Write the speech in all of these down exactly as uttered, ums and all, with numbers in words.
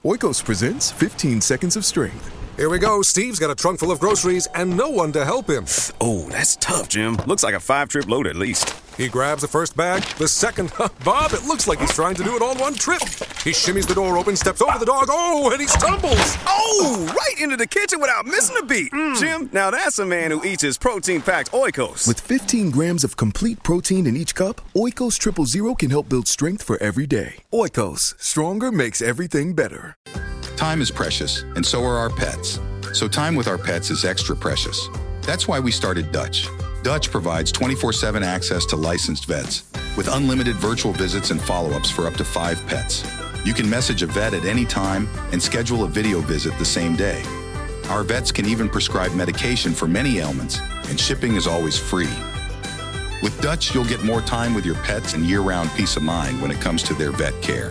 Oikos presents fifteen Seconds of Strength. Here we go. Steve's got a trunk full of groceries and no one to help him. Oh, that's tough, Jim. Looks like a five-trip load at least. He grabs the first bag, the second. Bob, it looks like he's trying to do it all in one trip. He shimmies the door open, steps over the dog. Oh, and he stumbles. Oh, right into the kitchen without missing a beat. Mm. Jim, now that's a man who eats his protein-packed Oikos. With fifteen grams of complete protein in each cup, Oikos Triple Zero can help build strength for every day. Oikos, stronger makes everything better. Time is precious, and so are our pets. So time with our pets is extra precious. That's why we started Dutch. Dutch provides twenty-four seven access to licensed vets with unlimited virtual visits and follow-ups for up to five pets. You can message a vet at any time and schedule a video visit the same day. Our vets can even prescribe medication for many ailments, and shipping is always free. With Dutch, you'll get more time with your pets and year-round peace of mind when it comes to their vet care.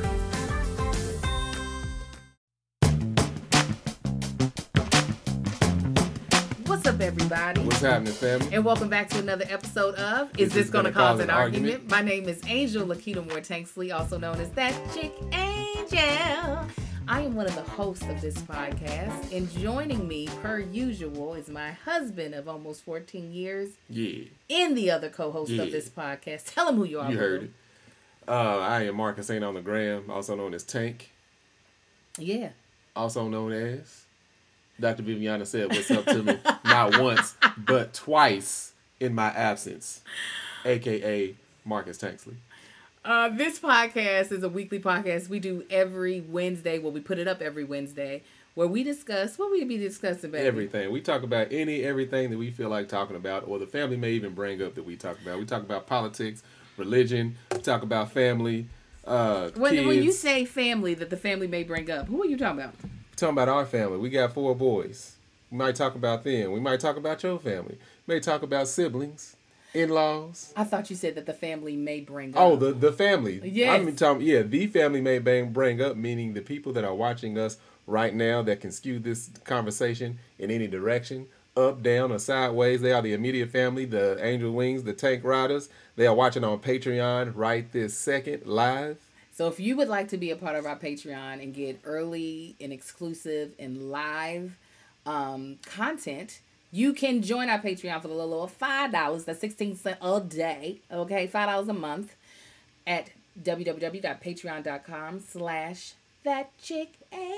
What's up, everybody? What's happening, family? And welcome back to another episode of Is, Is This, this Gonna, Gonna Cause an, an argument? argument? My name is Angel Lakita Moore Tanksley, also known as That Chick Angel. I am one of the hosts of this podcast, and joining me, per usual, is my husband of almost fourteen years. Yeah. And the other co-host yeah. of this podcast. Tell him who you are. You heard it. Uh, I am Marcus Ain't on the Gram, also known as Tank. Yeah. Also known as Doctor Viviana said what's up to me, not once, but twice in my absence, a k a. Marcus Tanksley. Uh, this podcast is a weekly podcast we do every Wednesday. Well, we put it up every Wednesday, where we discuss, what we be discussing, baby? Everything. We talk about any, everything that we feel like talking about, or the family may even bring up that we talk about. We talk about politics, religion, we talk about family, uh, when, kids. When you say family that the family may bring up, who are you talking about? We're talking about our family. We got four boys. We might talk about them. We might talk about your family. We may talk about siblings, in-laws. I thought you said that the family may bring up. Oh, the, the family. Yes. I'm talking, yeah, the family may bring, bring up, meaning the people that are watching us right now that can skew this conversation in any direction, up, down, or sideways. They are the immediate family, the Angel Wings, the Tank Riders. They are watching on Patreon right this second, live. So if you would like to be a part of our Patreon and get early and exclusive and live um, content, you can join our Patreon for the little of five dollars. That's sixteen cents a day. Okay, five dollars a month at www.patreon.com slash that chick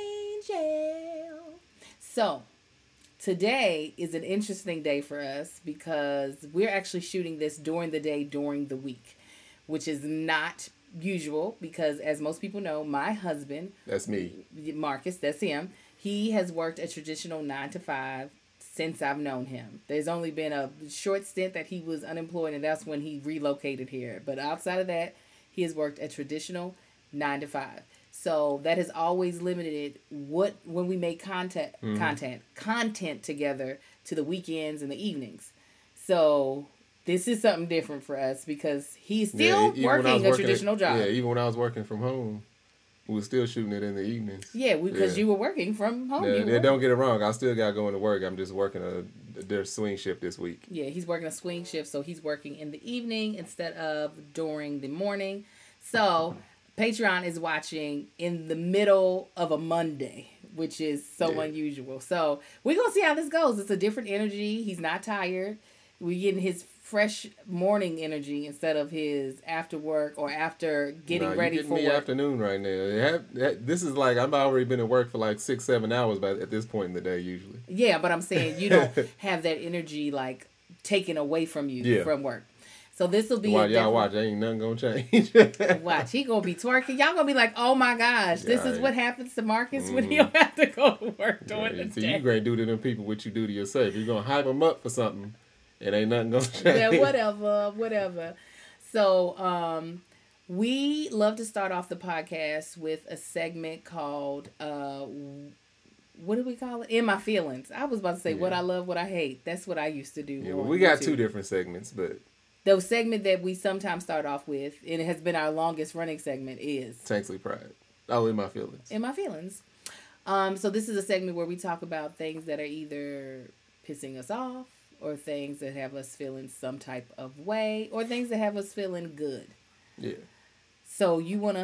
angel. So today is an interesting day for us because we're actually shooting this during the day, during the week, which is not usual because, as most people know, my husband, that's me, Marcus, that's him, he has worked a traditional nine to five since I've known him. There's only been a short stint that he was unemployed, and that's when he relocated here. But outside of that, he has worked a traditional nine to five. So that has always limited what when we make content mm-hmm. content content together to the weekends and the evenings. So this is something different for us because he's still yeah, working a traditional at, job. Yeah, even when I was working from home, we were still shooting it in the evenings. Yeah, because yeah. you were working from home. Yeah, yeah, don't get it wrong. I still got going to work. I'm just working a their swing shift this week. Yeah, he's working a swing shift, so he's working in the evening instead of during the morning. So Patreon is watching in the middle of a Monday, which is so yeah. unusual. So we're going to see how this goes. It's a different energy. He's not tired. We're getting his fresh morning energy instead of his after work or after getting nah, ready for work. Me afternoon right now. Have, this is like I've already been at work for like six, seven hours by at this point in the day usually. Yeah, but I'm saying you don't have that energy like taken away from you yeah. from work. So this will be. While y'all watch, ain't nothing gonna change. Watch, he gonna be twerking. Y'all gonna be like, oh my gosh, this yeah, is what happens to Marcus mm-hmm. when he don't have to go to work during yeah, the see, day. You can't do to them people what you do to yourself. You're gonna hype them up for something. It ain't nothing gonna change. Yeah, whatever, whatever. So, um, we love to start off the podcast with a segment called, uh, what do we call it? In My Feelings. I was about to say yeah. what I love, what I hate. That's what I used to do. Yeah, well, we got two different segments, but the segment that we sometimes start off with, and it has been our longest running segment, is Tanksley Pride. Oh, In My Feelings. In My Feelings. Um, so this is a segment where we talk about things that are either pissing us off, or things that have us feeling some type of way, or things that have us feeling good. Yeah. So you want to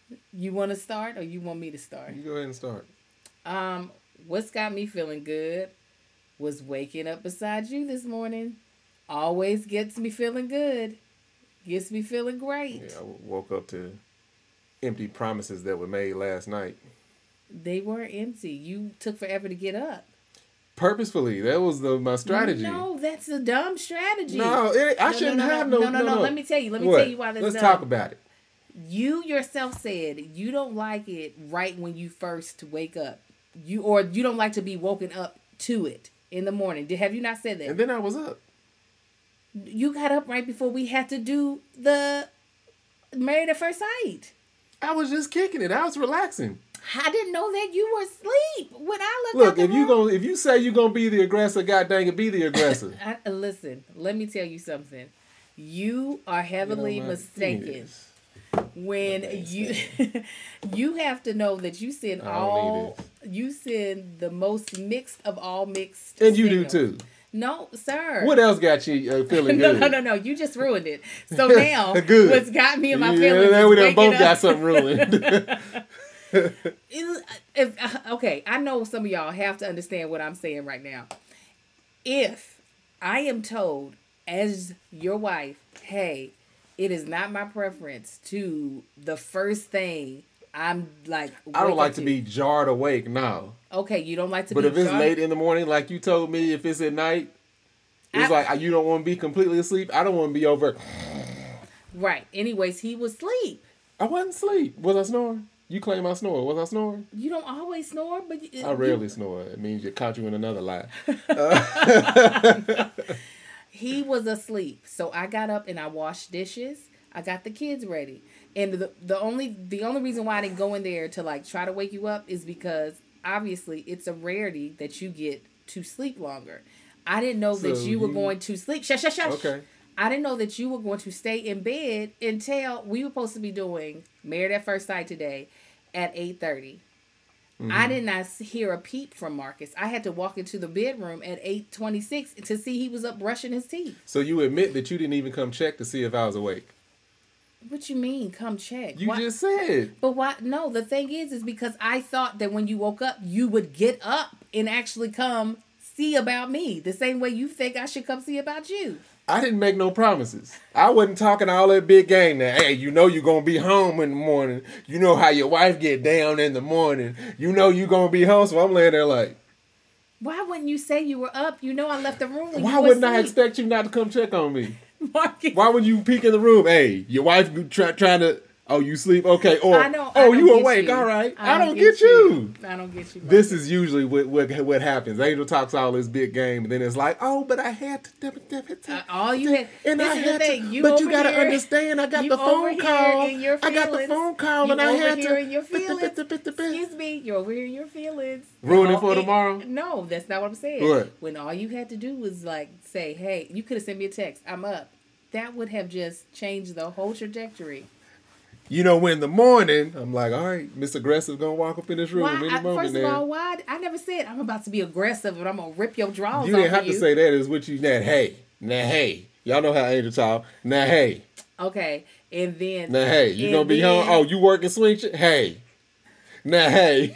You want to start or you want me to start? You go ahead and start. Um, what's got me feeling good was waking up beside you this morning. Always gets me feeling good. Gets me feeling great. Yeah, I woke up to empty promises that were made last night. They weren't empty. You took forever to get up. Purposefully. That was the my strategy. No, that's a dumb strategy. No, it, I no, shouldn't no, no, have no, no, no, no, no, no. Let me tell you. Let me What? tell you why that's Let's dumb. talk about it. You yourself said you don't like it right when you first wake up. You or you don't like to be woken up to it in the morning. Did have you not said that? And then I was up. You got up right before we had to do the Married at First Sight. I was just kicking it. I was relaxing. I didn't know that you were asleep when I looked Look, out the if you room. going if you say you're gonna be the aggressor, god dang it, be the aggressor. I, listen, let me tell you something. You are heavily You know, my mistaken penis. when you you have to know that you send I don't all you send the most mixed of all mixed. And you do signals. too. No, sir. What else got you uh, feeling no, good? no, no, no. You just ruined it. So now, Good. what's got me in my Yeah, feelings now is we done waking both up. got something ruined. It- if, uh, okay, I know some of y'all have to understand what I'm saying right now. If I am told as your wife, hey, it is not my preference to the first thing I'm like. I don't wake like up to be jarred awake now. Okay, you don't like to But be. if it's jarred- late in the morning, like you told me, if it's at night, it's I- like you don't want to be completely asleep. I don't want to be over. Right. Anyways, he was asleep. I wasn't asleep. Was I snoring? You claim I snore. Was I snoring? You don't always snore, but you, I rarely snore. It means you caught you in another lie. He was asleep, so I got up and I washed dishes. I got the kids ready, and the the only the only reason why I didn't go in there to like try to wake you up is because obviously it's a rarity that you get to sleep longer. I didn't know that So you were you- going to sleep. Shush, shush, shush. Okay. I didn't know that you were going to stay in bed until we were supposed to be doing Married at First Sight today at eight thirty. Mm-hmm. I did not hear a peep from Marcus. I had to walk into the bedroom at eight twenty-six to see he was up brushing his teeth. So you admit that you didn't even come check to see if I was awake. What you mean? Come check. You Why- just said. But why? No, the thing is, is because I thought that when you woke up, you would get up and actually come see about me. The same way you think I should come see about you. I didn't make no promises. I wasn't talking all that big game now. Hey, you know you're going to be home in the morning. You know how your wife get down in the morning. You know you're going to be home. So I'm laying there like, Why wouldn't you say you were up? You know I left the room when why you were wouldn't I asleep. expect you not to come check on me? Marcus, Why would you peek in the room? Hey, your wife try, trying to, oh, you sleep? Okay. Or, I don't, I oh, don't you get awake. you. All right. I, don't, get, you. you. I don't get you. This is usually what, what what happens. Angel talks all this big game, and then it's like, oh, but I had to. Uh, all you had, And this I is had the thing. to, You but you over gotta here- understand. I got you the phone over here call. in your I got the feelings. phone call, You and I over had here to. in your feelings. Excuse Excuse me, you're over here in your feelings. Ruin it All- for tomorrow? No, that's not what I'm saying. What? When all you had to do was like say, "Hey," you could have sent me a text. I'm up. That would have just changed the whole trajectory. You know, when in the morning, I'm like, all right, Miss Aggressive gonna walk up in this room Why? any I, moment first of now. all, why? I never said I'm about to be aggressive and I'm gonna rip your drawers You off didn't have of to you. say that. It's what you now. Hey, now hey, y'all know how Angel talk. Now hey, Okay, and then now hey, you and gonna be then- home? Oh, you working swing? Sh- hey, now hey.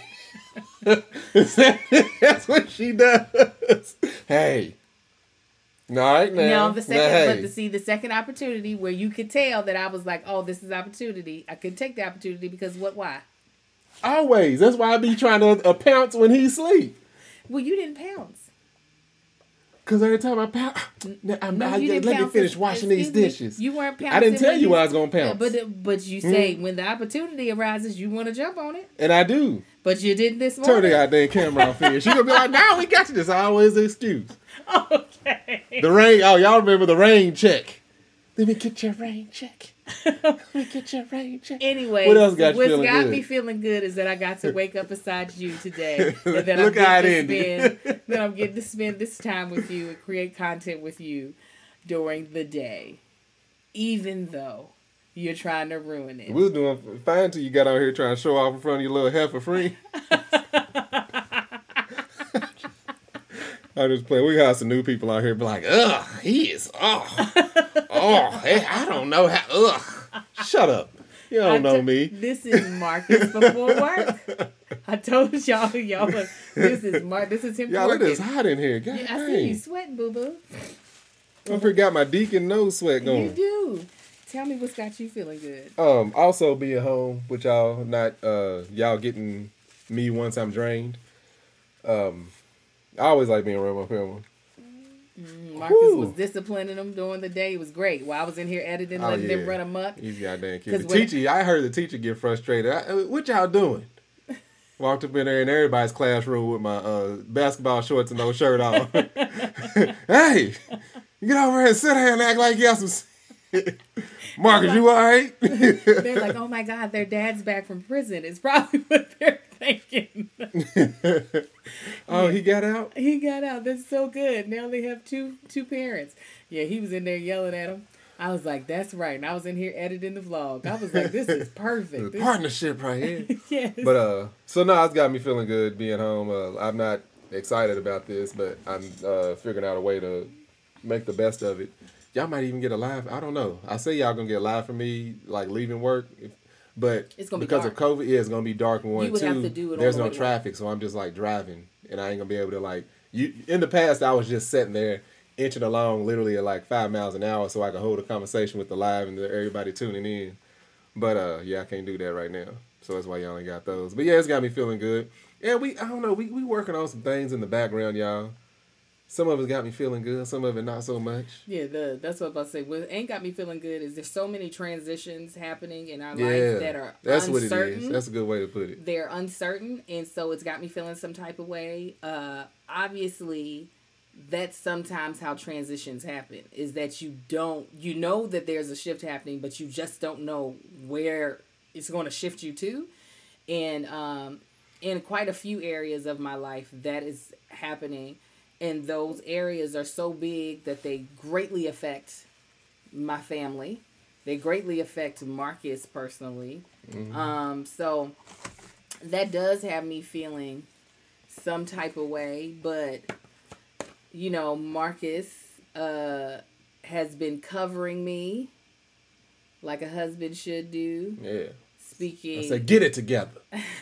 That's what she does. Hey. All right now. Now the second, now, hey. but to see the second opportunity where you could tell that I was like, oh, this is opportunity. I could take the opportunity because what? Why? Always. That's why I be trying to uh, pounce when he sleep. Well, you didn't pounce. Cause every time I pounce, I'm, No, I, you let didn't me pounce. finish washing these Excuse me. dishes. You weren't pouncing. I didn't tell when you I was gonna pounce. Yeah, but but you say when the opportunity arises, you want to jump on it. And I do. But you didn't this Turn the morning. goddamn camera off here. She gonna be like, "Now we got you." This always an excuse. Okay. The rain. Oh, y'all remember the rain check? Let me get your rain check. Let me get your rain check. Anyway, What else got you what's feeling got good? me feeling good is that I got to wake up beside you today. And that Look I'm how getting it to ended. spend, that I'm getting to spend this time with you and create content with you during the day, even though you're trying to ruin it. We was doing fine till you got out here trying to show off in front of your little heifer free. I just play. We got some new people out here be like, ugh, he is, oh, oh, hey, I don't know how, ugh. Shut up. You don't I know t- me. This is Marcus before work. I told y'all, y'all, this is Mark. This is him. Y'all, it working. is hot in here. God Yeah, I dang. see you sweating, boo boo. I forgot my deacon nose sweat going. You do. Tell me what's got you feeling good. Um, also being home with y'all, not uh y'all getting me once I'm drained. Um, I always like being around my family. Marcus Whew. was disciplining them during the day. It was great. While I was in here editing, Oh, letting yeah. them run amok. He's goddamn cute. 'Cause The when- teacher, I heard the teacher get frustrated. I, uh, what y'all doing? Walked up in there in everybody's classroom with my uh, basketball shorts and no shirt on. Hey, you get over here and sit here and act like you got some. Marcus, you all right? They're like, oh my God, their dad's back from prison. It's probably what they're thinking. Oh, he got out? He got out. That's so good. Now they have two two parents. Yeah, he was in there yelling at him. I was like, that's right. And I was in here editing the vlog. I was like, this is perfect. This- Partnership right here. yes. But uh, so no, it's got me feeling good being home. Uh, I'm not excited about this, but I'm uh figuring out a way to make the best of it. Y'all might even get a live. I don't know. I say y'all gonna get a live from me, like leaving work, if, but It's gonna be because dark. of COVID, yeah, it's gonna be dark. And one, You would two, have to do it on there's the no way to work. traffic, so I'm just like driving, and I ain't gonna be able to like. You in the past, I was just sitting there inching along, literally at like five miles an hour, so I could hold a conversation with the live and the, everybody tuning in. But uh, yeah, I can't do that right now, so that's why y'all only got those. But yeah, it's got me feeling good. Yeah, we I don't know, we we working on some things in the background, y'all. Some of it got me feeling good, some of it not so much. Yeah, the that's what I was about to say. What ain't got me feeling good is there's so many transitions happening in our Yeah, lives that are that's what uncertain. it is. That's a good way to put it. They're uncertain, and so it's got me feeling some type of way. Uh, obviously, that's sometimes how transitions happen. Is that you don't, you know that there's a shift happening, but you just don't know where it's going to shift you to. And um, in quite a few areas of my life, that is happening. And those areas are so big that they greatly affect my family. They greatly affect Marcus personally. Mm-hmm. Um, so that does have me feeling some type of way. But, you know, Marcus uh, has been covering me like a husband should do. Yeah. Speaking. I say, get it together.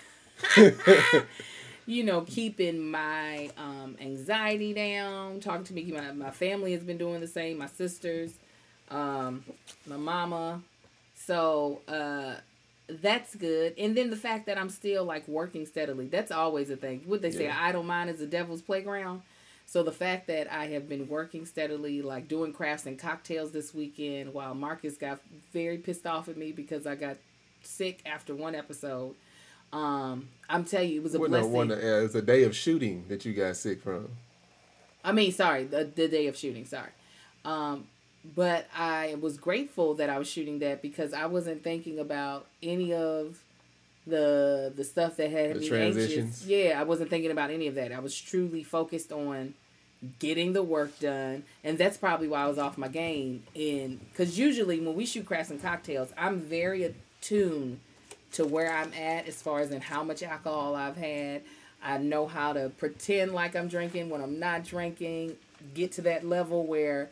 You know, keeping my um, anxiety down, talking to me. My, my family has been doing the same. My sisters, um, my mama. So uh, that's good. And then the fact that I'm still like working steadily. That's always a thing. What they say, Yeah. idle mind is the devil's playground. So the fact that I have been working steadily, like doing crafts and cocktails this weekend, while Marcus got very pissed off at me because I got sick after one episode. Um, I'm telling you, it was a Well, no blessing. wonder, uh, it's a day of shooting that you got sick from. I mean, sorry, the, the day of shooting, sorry. Um, but I was grateful that I was shooting that because I wasn't thinking about any of the the stuff that had The me transitions? anxious. Yeah, I wasn't thinking about any of that. I was truly focused on getting the work done, and that's probably why I was off my game. And because usually when we shoot crafts and cocktails, I'm very attuned to where I'm at as far as in how much alcohol I've had. I know how to pretend like I'm drinking when I'm not drinking, get to that level where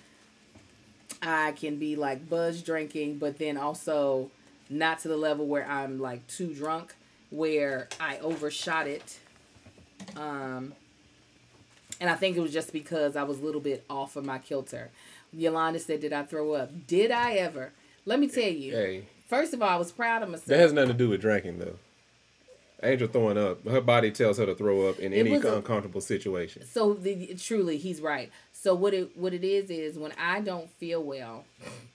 I can be like buzz drinking, but then also not to the level where I'm like too drunk, where I overshot it. Um, and I think it was just because I was a little bit off of my kilter. Yolanda said, did I throw up? Did I ever? Let me tell you. Hey, First of all, I was proud of myself. that has nothing to do with drinking, though. Angel throwing up, her body tells her to throw up in It any was a- uncomfortable situation. So the, truly, he's right. So what it what it is is when I don't feel well,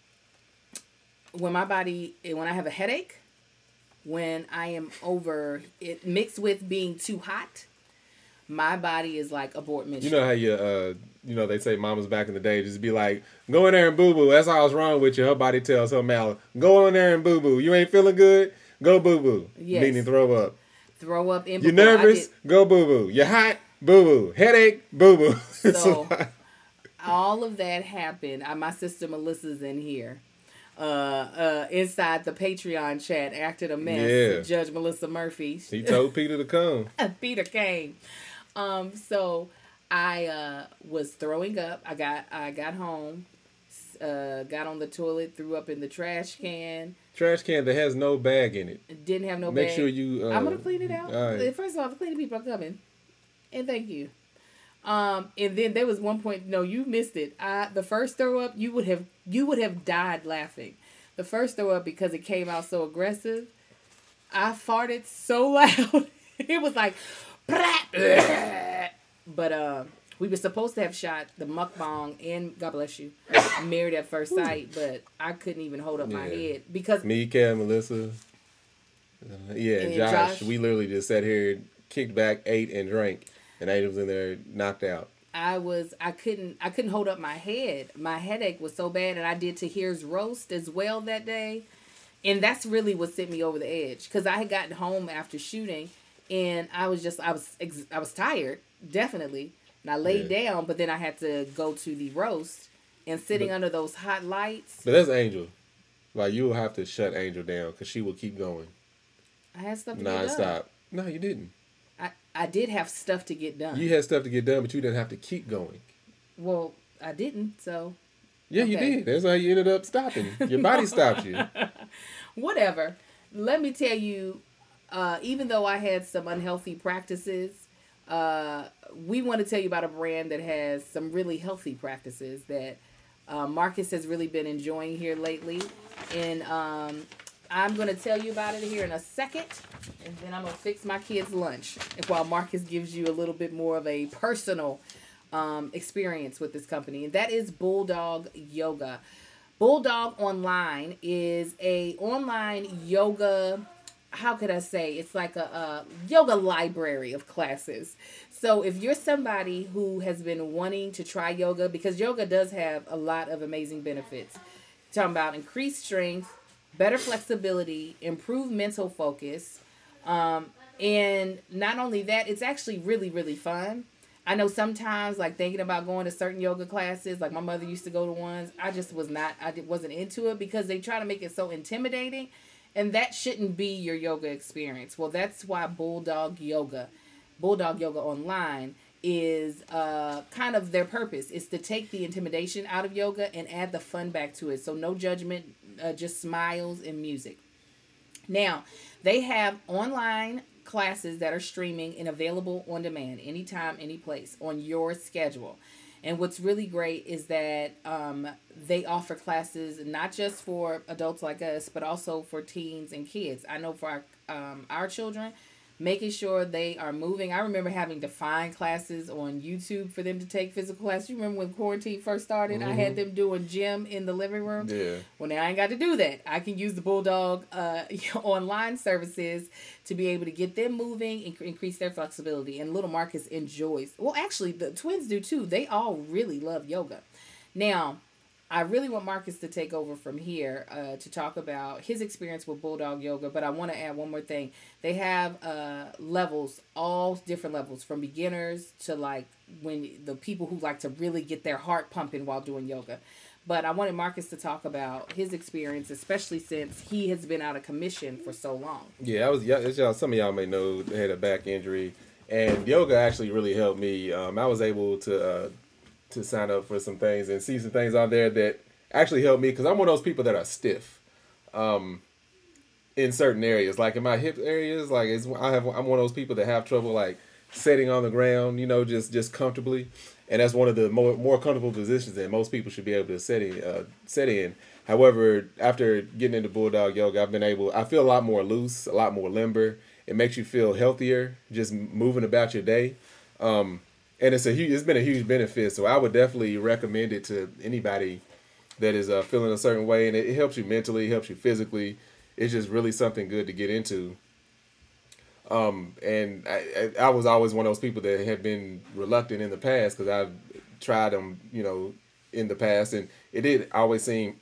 when my body, when I have a headache, when I am over, it mixed with being too hot, my body is like abort mission. You know how you, uh, you know, they say mamas back in the day just be like, go in there and boo boo. That's all what's wrong with you. Her body tells her mouth, go in there and boo boo. You ain't feeling good? Go boo boo. Yes. Meaning throw up. Throw up in. You before I nervous? get- Go boo boo. You hot? Boo boo. Headache? Boo boo. So all of that happened. Uh, my sister Melissa's in here. Uh, uh, inside the Patreon chat, acted a mess. Yeah. Judge Melissa Murphy. He told Peter to come. Peter came. Um, so I uh, was throwing up. I got I got home, uh, got on the toilet, threw up in the trash can, trash can that has no bag in it. It didn't have no Make bag. sure you. Uh, I'm gonna clean it out. all right. First of all, the cleaning people are coming, and thank you. Um, and then there was one point. No, you missed it. I the first throw up, you would have you would have died laughing. The first throw up because it came out so aggressive. I farted so loud. It was like, but um, we were supposed to have shot the mukbang and God bless you, Married at First Sight, but I couldn't even hold up my Yeah. head because Me, Kev, Melissa, uh, yeah, And Josh, Josh. We literally just sat here, kicked back, ate, and drank, and Ada was in there knocked out. I was I couldn't I couldn't hold up my head. My headache was so bad, and I did Tahir's roast as well that day, and that's really what sent me over the edge because I had gotten home after shooting, and I was just I was ex- I was tired definitely, and I laid Yeah. down, but then I had to go to the roast, and sitting But- under those hot lights, But that's Angel. Like, you will have to shut Angel down because she will keep going I had stuff to get done. non-stop. No, you didn't. I I did have stuff to get done. You had stuff to get done, but you didn't have to keep going. Well, I didn't, so Yeah, you Okay. did. That's how you ended up stopping. Your body stopped you. whatever. Let me tell you, uh, even though I had some unhealthy practices, uh, we want to tell you about a brand that has some really healthy practices that uh, Marcus has really been enjoying here lately. And um, I'm going to tell you about it here in a second. And then I'm going to fix my kids' lunch while Marcus gives you a little bit more of a personal um, experience with this company. And that is Bulldog Yoga. Bulldog Online is a online yoga, how could I say? It's like a, a yoga library of classes. So if you're somebody who has been wanting to try yoga, because yoga does have a lot of amazing benefits. Talking about increased strength, better flexibility, improved mental focus. Um, and not only that, it's actually really, really fun. I know sometimes, like, thinking about going to certain yoga classes, like my mother used to go to ones, I just was not, I did- wasn't into it because they try to make it so intimidating, and that shouldn't be your yoga experience. Well, that's why Bulldog Yoga, Bulldog Yoga Online is uh, kind of their purpose, is to take the intimidation out of yoga and add the fun back to it. So no judgment, uh, just smiles and music. Now, they have online classes that are streaming and available on demand anytime, any place on your schedule. And what's really great is that um, they offer classes not just for adults like us, but also for teens and kids. I know for our, um, our children, making sure they are moving. I remember having to find classes on YouTube for them to take physical classes. You remember when quarantine first started? Mm-hmm. I had them doing gym in the living room. Yeah. Well, now I ain't got to do that. I can use the Bulldog uh, online services to be able to get them moving and increase their flexibility. And little Marcus enjoys. Well, actually, the twins do too. They all really love yoga. Now, I really want Marcus to take over from here uh, to talk about his experience with Bulldog Yoga, but I want to add one more thing. They have uh, levels, all different levels, from beginners to like when the people who like to really get their heart pumping while doing yoga. But I wanted Marcus to talk about his experience, especially since he has been out of commission for so long. Yeah, I was. Yeah, as y'all, some of y'all may know, I had a back injury, and yoga actually really helped me. Um, I was able to uh, to sign up for some things and see some things on there that actually helped me because I'm one of those people that are stiff, um, in certain areas, like in my hip areas. Like it's, I have, I'm one of those people that have trouble like sitting on the ground, you know, just just comfortably, and that's one of the more more comfortable positions that most people should be able to sit in. Uh, sit in. However, after getting into Bulldog Yoga, I've been able. I feel a lot more loose, a lot more limber. It makes you feel healthier, just moving about your day. Um, And it's a huge, it's been a huge benefit. So I would definitely recommend it to anybody that is uh, feeling a certain way. And it, it helps you mentally, it helps you physically. It's just really something good to get into. Um, and I, I, I was always one of those people that had been reluctant in the past because I've tried them, you know, in the past. And it did always seem,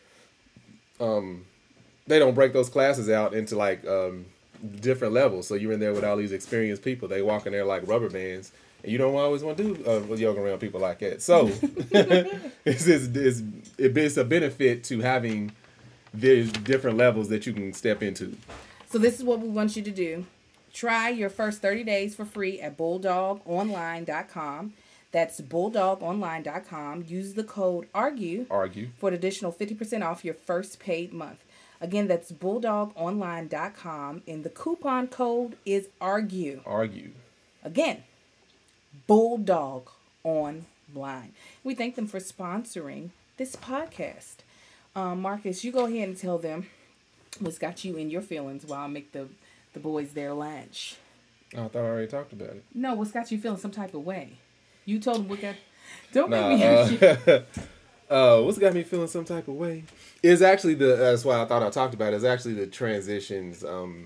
um, they don't break those classes out into like um, different levels. So you're in there with all these experienced people. They walk in there like rubber bands. And you don't always want to do uh, yoga around people like that. So it's, it's, it's, it's a benefit to having these different levels that you can step into. So this is what we want you to do. Try your first thirty days for free at bulldog online dot com. That's bulldog online dot com. Use the code ARGUE, Argue. for an additional fifty percent off your first paid month. Again, that's bulldog online dot com, and the coupon code is ARGUE. Argue. Again, Bulldog Online. We thank them for sponsoring this podcast. Um, Marcus, you go ahead and tell them what's got you in your feelings while I make the, the boys their lunch. Oh, I thought I already talked about it. No, what's got you feeling some type of way? You told them what got... Don't Nah, make me ask you. uh, uh, what's got me feeling some type of way is actually the. That's why I thought I talked about it. Is actually the transitions. Um,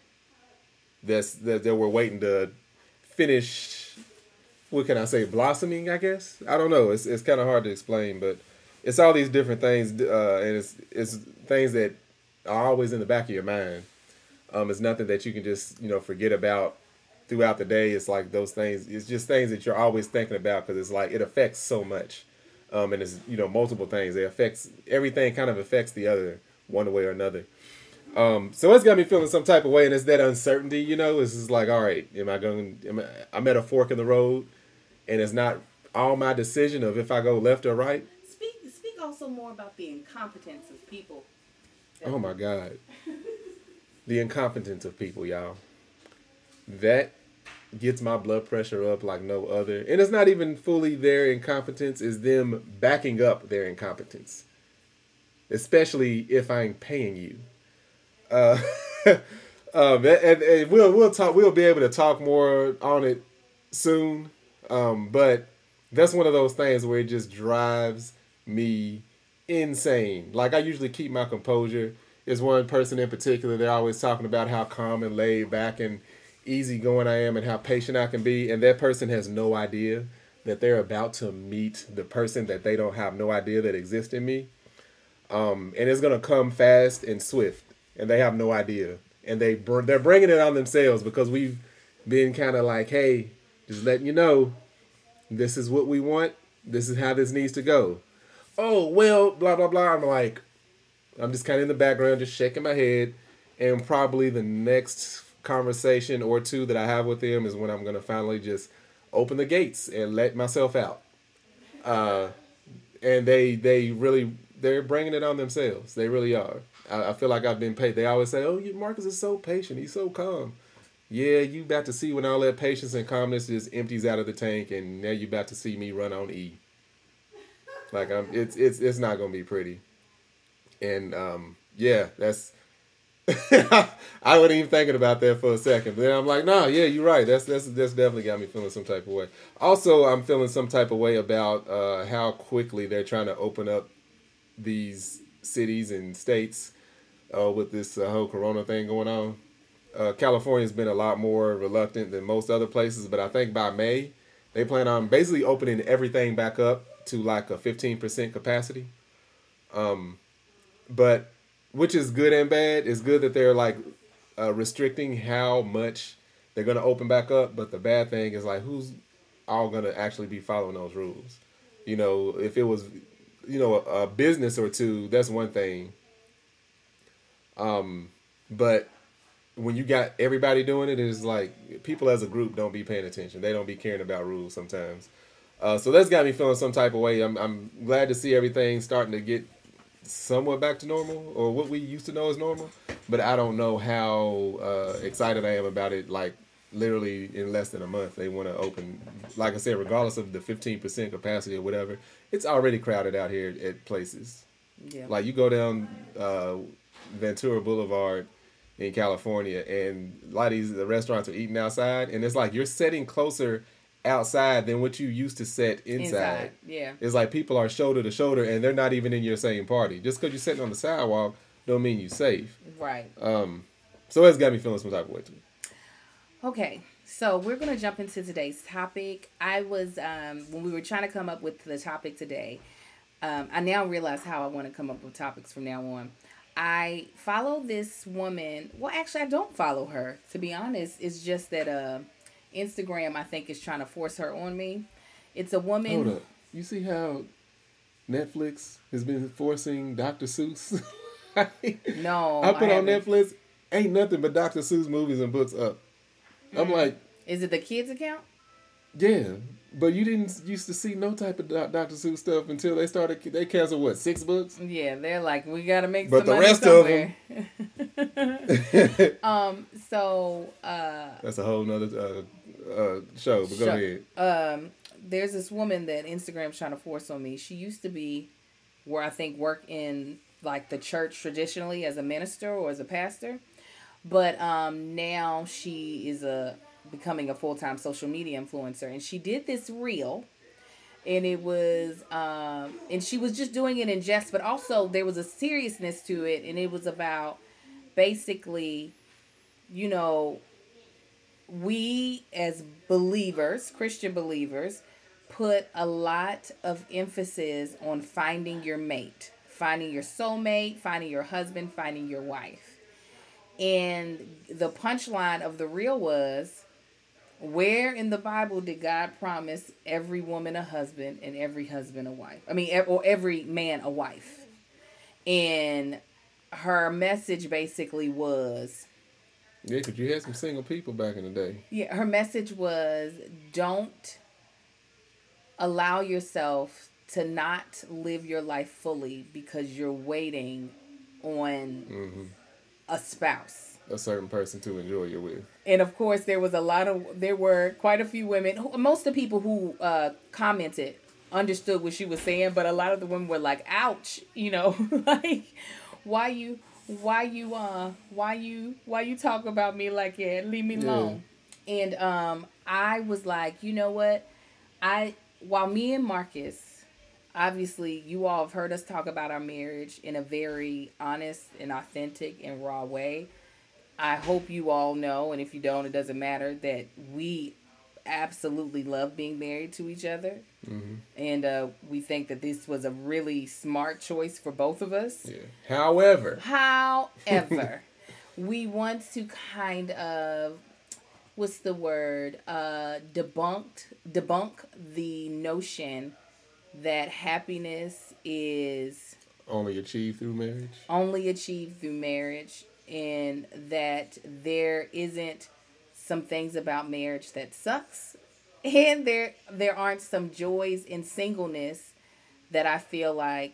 that's that, that we're waiting to finish. What can I say? Blossoming, I guess. I don't know. It's it's kind of hard to explain, but it's all these different things, uh, and it's it's things that are always in the back of your mind. Um, it's nothing that you can just you know forget about throughout the day. It's like those things. It's just things that you're always thinking about because it's like it affects so much. Um, and it's, you know, multiple things. It affects, everything kind of affects the other one way or another. Um, so it's got me feeling some type of way, and it's that uncertainty, you know. It's just like, all right, am I going, am I, I'm at a fork in the road, and it's not all my decision of if I go left or right. Speak, speak also more about the incompetence of people. Oh, my God. The incompetence of people, y'all. That gets my blood pressure up like no other. And it's not even fully their incompetence, it's them backing up their incompetence. Especially if I'm paying you. Uh, um, and, and we'll we'll talk we'll be able to talk more on it soon. Um, but that's one of those things where it just drives me insane. Like I usually keep my composure. There's one person in particular, they're always talking about how calm and laid back and easygoing I am and how patient I can be, and that person has no idea that they're about to meet the person that they don't have no idea that exists in me. Um, and it's gonna come fast and swift, and they have no idea, and they br- they're bringing it on themselves because we've been kind of like, hey, just letting you know, this is what we want, this is how this needs to go. Oh well, blah blah blah. I'm like, I'm just kind of in the background, just shaking my head, and probably the next conversation or two that I have with them is when I'm going to finally just open the gates and let myself out. Uh, and they they really, they're bringing it on themselves. They really are. I, I feel like I've been paid. They always say, oh, Marcus is so patient. He's so calm. Yeah, you about to see when all that patience and calmness just empties out of the tank, and now you about to see me run on E. Like, I'm, it's, it's, it's not going to be pretty. And, um, yeah, that's, I wasn't even thinking about that for a second. But then I'm like, nah, yeah, you're right. That's that's that's definitely got me feeling some type of way. Also, I'm feeling some type of way about uh, how quickly they're trying to open up these cities and states uh, with this uh, whole corona thing going on. Uh, California's been a lot more reluctant than most other places, but I think by May, they plan on basically opening everything back up to like a fifteen percent capacity. Um, but... Which is good and bad. It's good that they're like uh, restricting how much they're going to open back up. But the bad thing is like who's all going to actually be following those rules. You know, if it was, you know, a, a business or two, that's one thing. Um, but when you got everybody doing it, it's like people as a group don't be paying attention. They don't be caring about rules sometimes. Uh, so that's got me feeling some type of way. I'm, I'm glad to see everything starting to get somewhat back to normal, or what we used to know as normal, but I don't know how uh, excited I am about it. Like literally in less than a month, they want to open. Like I said, regardless of the fifteen percent capacity or whatever, it's already crowded out here at places. Yeah. Like you go down uh, Ventura Boulevard in California, and a lot of these the restaurants are eating outside, and it's like you're sitting closer outside than what you used to set inside. inside. Yeah. It's like people are shoulder to shoulder and they're not even in your same party. Just because you're sitting on the sidewalk don't mean you're safe. Right. Um, so it's got me feeling some type of way too. Okay. So we're going to jump into today's topic. I was, um, when we were trying to come up with the topic today, um, I now realize how I want to come up with topics from now on. I follow this woman. Well, actually, I don't follow her. To be honest, it's just that, uh, Instagram, I think, is trying to force her on me. It's a woman. Hold up. You see how Netflix has been forcing Doctor Seuss? No. I put I on haven't. Netflix, ain't nothing but Doctor Seuss movies and books up. I'm Mm-hmm. like. Is it the kids account? Yeah, but you didn't used to see no type of Doc- Doctor Seuss stuff until they started. They canceled what, six books? Yeah, they're like, we gotta make But some the money rest somewhere. of them. um. So. Uh, That's a whole nother uh, uh, show. But go Sure. ahead. Um, there's this woman that Instagram's trying to force on me. She used to be where I think work in like the church traditionally as a minister or as a pastor, but um, now she is a becoming a full time social media influencer, and she did this reel, and it was um, and she was just doing it in jest, but also there was a seriousness to it, and it was about basically, you know. We as believers, Christian believers, put a lot of emphasis on finding your mate, finding your soulmate, finding your husband, finding your wife. And the punchline of the reel was, where in the Bible did God promise every woman a husband and every husband a wife? I mean, or every man a wife. And her message basically was, Yeah, because you had some single people back in the day. Yeah, her message was, don't allow yourself to not live your life fully because you're waiting on Mm-hmm. a spouse. A certain person to enjoy you with. And of course, there was a lot of, there were quite a few women, who, most of the people who uh, commented understood what she was saying, but a lot of the women were like, ouch, you know, like, why you... Why you uh why you why you talk about me like that? Leave me alone. Yeah. And um I was like, you know what? I while me and Marcus, obviously you all have heard us talk about our marriage in a very honest and authentic and raw way. I hope you all know, and if you don't, it doesn't matter, that we absolutely love being married to each other. Mm-hmm. And uh, we think that this was a really smart choice for both of us. Yeah. However. However, we want to kind of, what's the word? Uh, debunked, debunk the notion that happiness is only achieved through marriage. Only achieved through marriage, and that there isn't some things about marriage that sucks, and there there aren't some joys in singleness that I feel like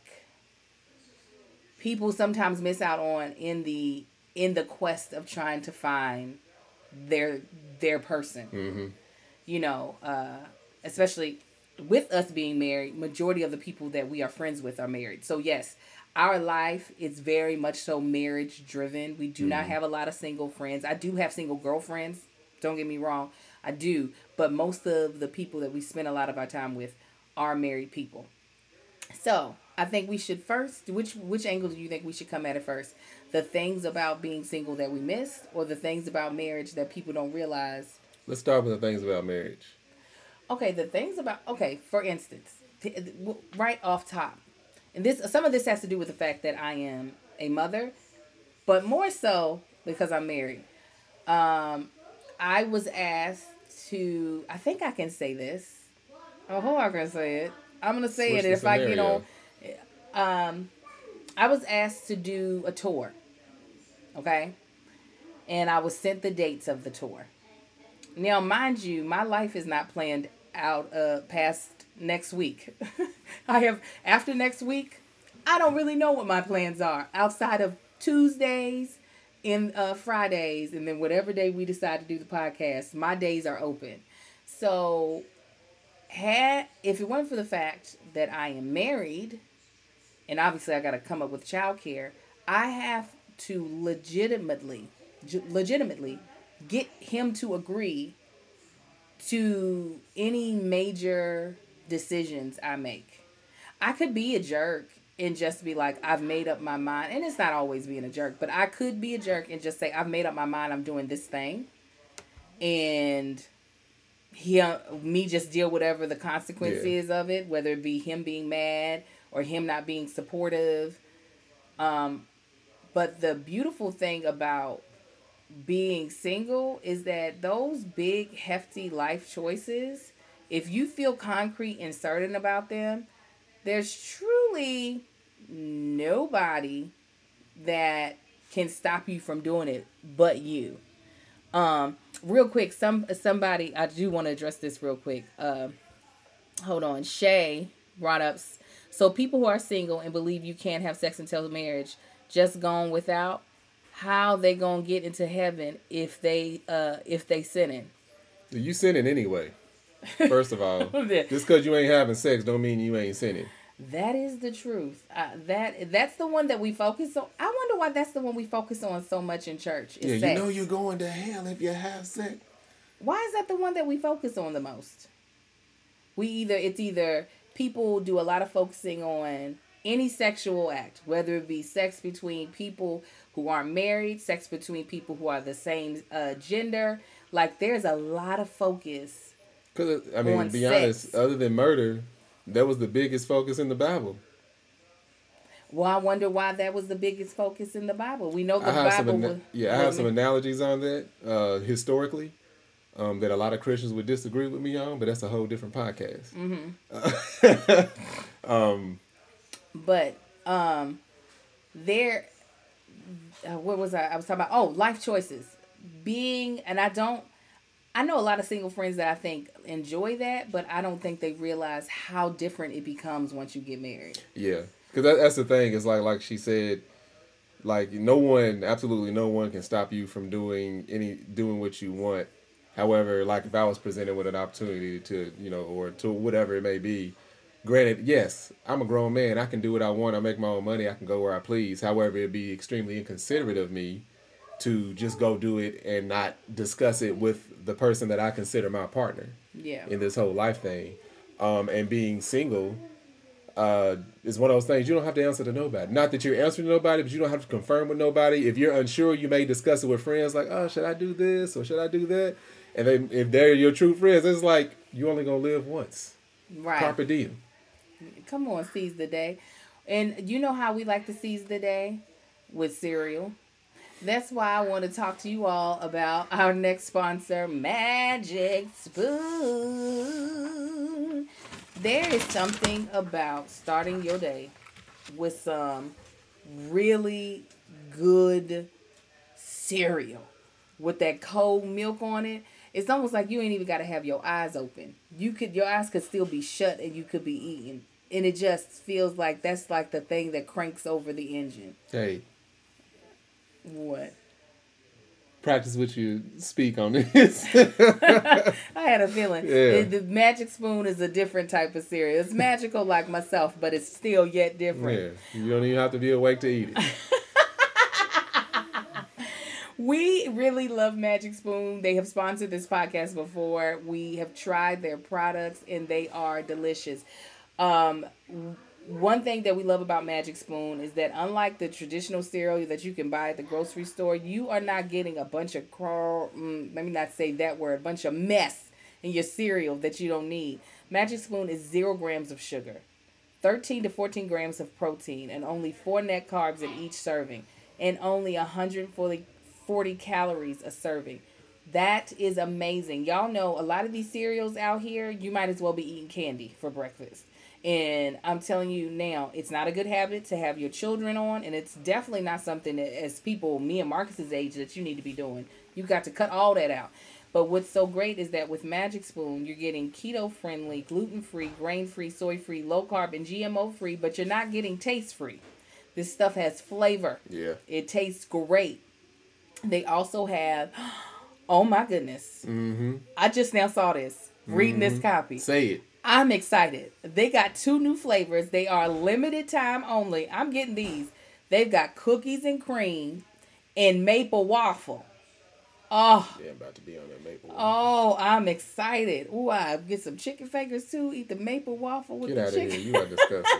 people sometimes miss out on in the in the quest of trying to find their their person. Mm-hmm. You know, uh, especially with us being married, majority of the people that we are friends with are married. So yes, our life is very much so marriage driven. We do mm-hmm. not have a lot of single friends. I do have single girlfriends. Don't get me wrong, I do. But most of the people that we spend a lot of our time with are married people. So I think we should first, which which angle do you think we should come at it first? The things about being single that we missed, or the things about marriage that people don't realize? Let's start with the things about marriage. Okay, the things about, okay, for instance, right off top. And this, some of this has to do with the fact that I am a mother, but more so because I'm married. Um... I was asked to, I think I can say this. Oh, how I can say it? I'm going to say Switch it if I get on. scenario. Um, I was asked to do a tour. Okay? And I was sent the dates of the tour. Now, mind you, my life is not planned out uh, past next week. I have, after next week, I don't really know what my plans are outside of Tuesdays in uh, Fridays, and then whatever day we decide to do the podcast, my days are open. So, had if it weren't for the fact that I am married, and obviously I got to come up with childcare, I have to legitimately, legitimately get him to agree to any major decisions I make. I could be a jerk and just be like, I've made up my mind. And it's not always being a jerk, but I could be a jerk and just say, I've made up my mind, I'm doing this thing. And he, uh, me just deal whatever the consequence Yeah. is of it, whether it be him being mad or him not being supportive. Um, but the beautiful thing about being single is that those big, hefty life choices, if you feel concrete and certain about them, there's truly nobody that can stop you from doing it but you. Um, real quick, some somebody I do want to address this real quick. Uh, hold on, Shay brought up. So people who are single and believe you can't have sex until marriage, just gone without. How they gonna get into heaven if they uh if they sinning? You sinning anyway. First of all, just because you ain't having sex don't mean you ain't sinning. That is the truth. Uh, that that's the one that we focus on. I wonder why that's the one we focus on so much in church. Is Yeah, sex. you know you're going to hell if you have sex. Why is that the one that we focus on the most? We either it's either people do a lot of focusing on any sexual act, whether it be sex between people who aren't married, sex between people who are the same uh, gender. Like there's a lot of focus. Because I mean, to be sex. honest, other than murder, that was the biggest focus in the Bible. Well, I wonder why that was the biggest focus in the Bible. We know the I have Bible. some, ana- was, yeah, I have some analogies on that uh, historically um, that a lot of Christians would disagree with me on, but that's a whole different podcast. Mm-hmm. um, but um, there, uh, what was I? I was talking about. Oh, life choices. Being, and I don't. I know a lot of single friends that I think enjoy that, but I don't think they realize how different it becomes once you get married. Yeah, because that, that's the thing. It's like like she said, like no one, absolutely no one can stop you from doing any doing what you want. However, like if I was presented with an opportunity to, you know, or to whatever it may be, granted, yes, I'm a grown man. I can do what I want. I make my own money. I can go where I please. However, it'd be extremely inconsiderate of me to just go do it and not discuss it with the person that I consider my partner. Yeah. In this whole life thing. Um, and being single uh, is one of those things you don't have to answer to nobody. Not that you're answering to nobody, but you don't have to confirm with nobody. If you're unsure, you may discuss it with friends like, oh, should I do this or should I do that? And then if they're your true friends, it's like, you only gonna live once. Right. Carpe diem. Come on, seize the day. And you know how we like to seize the day? With cereal. That's why I want to talk to you all about our next sponsor, Magic Spoon. There is something about starting your day with some really good cereal with that cold milk on it. It's almost like you ain't even got to have your eyes open. You could, your eyes could still be shut and you could be eating. And it just feels like that's like the thing that cranks over the engine. Hey. What? Practice what you speak on this. I had a feeling. Yeah. The, the Magic Spoon is a different type of cereal. It's magical like myself, but it's still yet different. Yeah. You don't even have to be awake to eat it. We really love Magic Spoon. They have sponsored this podcast before. We have tried their products and they are delicious. Um, one thing that we love about Magic Spoon is that unlike the traditional cereal that you can buy at the grocery store, you are not getting a bunch of crawl, mm, let me not say that word, a bunch of mess in your cereal that you don't need. Magic Spoon is zero grams of sugar, thirteen to fourteen grams of protein, and only four net carbs in each serving, and only one hundred forty calories a serving. That is amazing. Y'all know a lot of these cereals out here, you might as well be eating candy for breakfast. And I'm telling you now, it's not a good habit to have your children on, and it's definitely not something that, as people, me and Marcus's age, that you need to be doing. You got to cut all that out. But what's so great is that with Magic Spoon, you're getting keto-friendly, gluten-free, grain-free, soy-free, low-carb, and G M O-free, but you're not getting taste-free. This stuff has flavor. Yeah. It tastes great. They also have, oh my goodness. Mm-hmm. I just now saw this, reading mm-hmm. this copy. Say it. I'm excited. They got two new flavors. They are limited time only. I'm getting these. They've got cookies and cream and maple waffle. Oh. Yeah, I'm about to be on that maple waffle. Oh, I'm excited. Ooh, I get some chicken fingers too. Eat the maple waffle with Get the out chicken. of here. You are disgusting.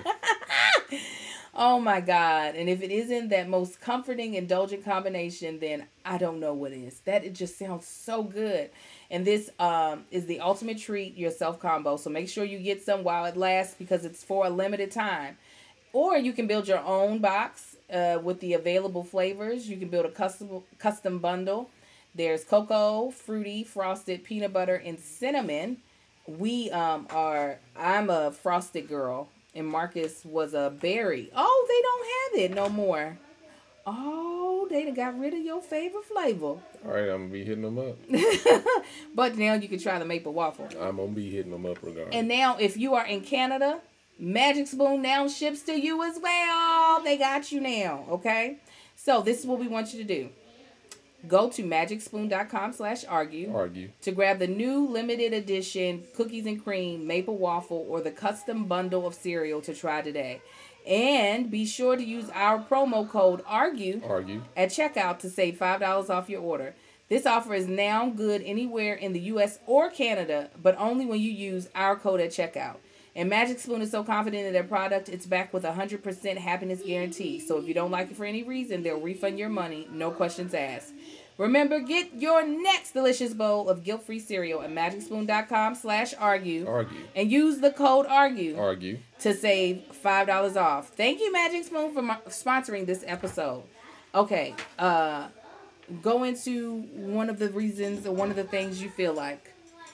Oh my God. And if it isn't that most comforting, indulgent combination, then I don't know what is. That it just sounds so good. And this um, is the ultimate treat yourself combo. So make sure you get some while it lasts because it's for a limited time. Or you can build your own box uh, with the available flavors. You can build a custom custom bundle. There's cocoa, fruity, frosted, peanut butter, and cinnamon. We um, are, I'm a frosted girl. And Marcus was a berry. Oh, they don't have it no more. Oh, oh, they done got rid of your favorite flavor. All right, I'm gonna be hitting them up. But now you can try the maple waffle. I'm gonna be hitting them up regardless. And now, if you are in Canada, Magic Spoon now ships to you as well. They got you now, okay? So this is what we want you to do. Go to magicspoon.com slash argue. Argue. To grab the new limited edition cookies and cream maple waffle or the custom bundle of cereal to try today. And be sure to use our promo code ARGUE, Argue. at checkout to save five dollars off your order. This offer is now good anywhere in the U S or Canada, but only when you use our code at checkout. And Magic Spoon is so confident in their product, it's backed with a one hundred percent happiness guarantee. So if you don't like it for any reason, they'll refund your money, no questions asked. Remember, get your next delicious bowl of guilt-free cereal at magicspoon.com slash argue. Argue. And use the code ARGUE. Argue. To save five dollars off. Thank you, Magic Spoon, for mo- sponsoring this episode. Okay, uh, go into one of the reasons or one of the things you feel like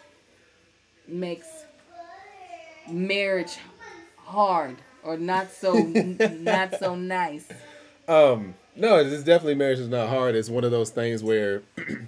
makes marriage hard or not so not so nice. Um, no, it's definitely marriage is not hard. It's one of those things where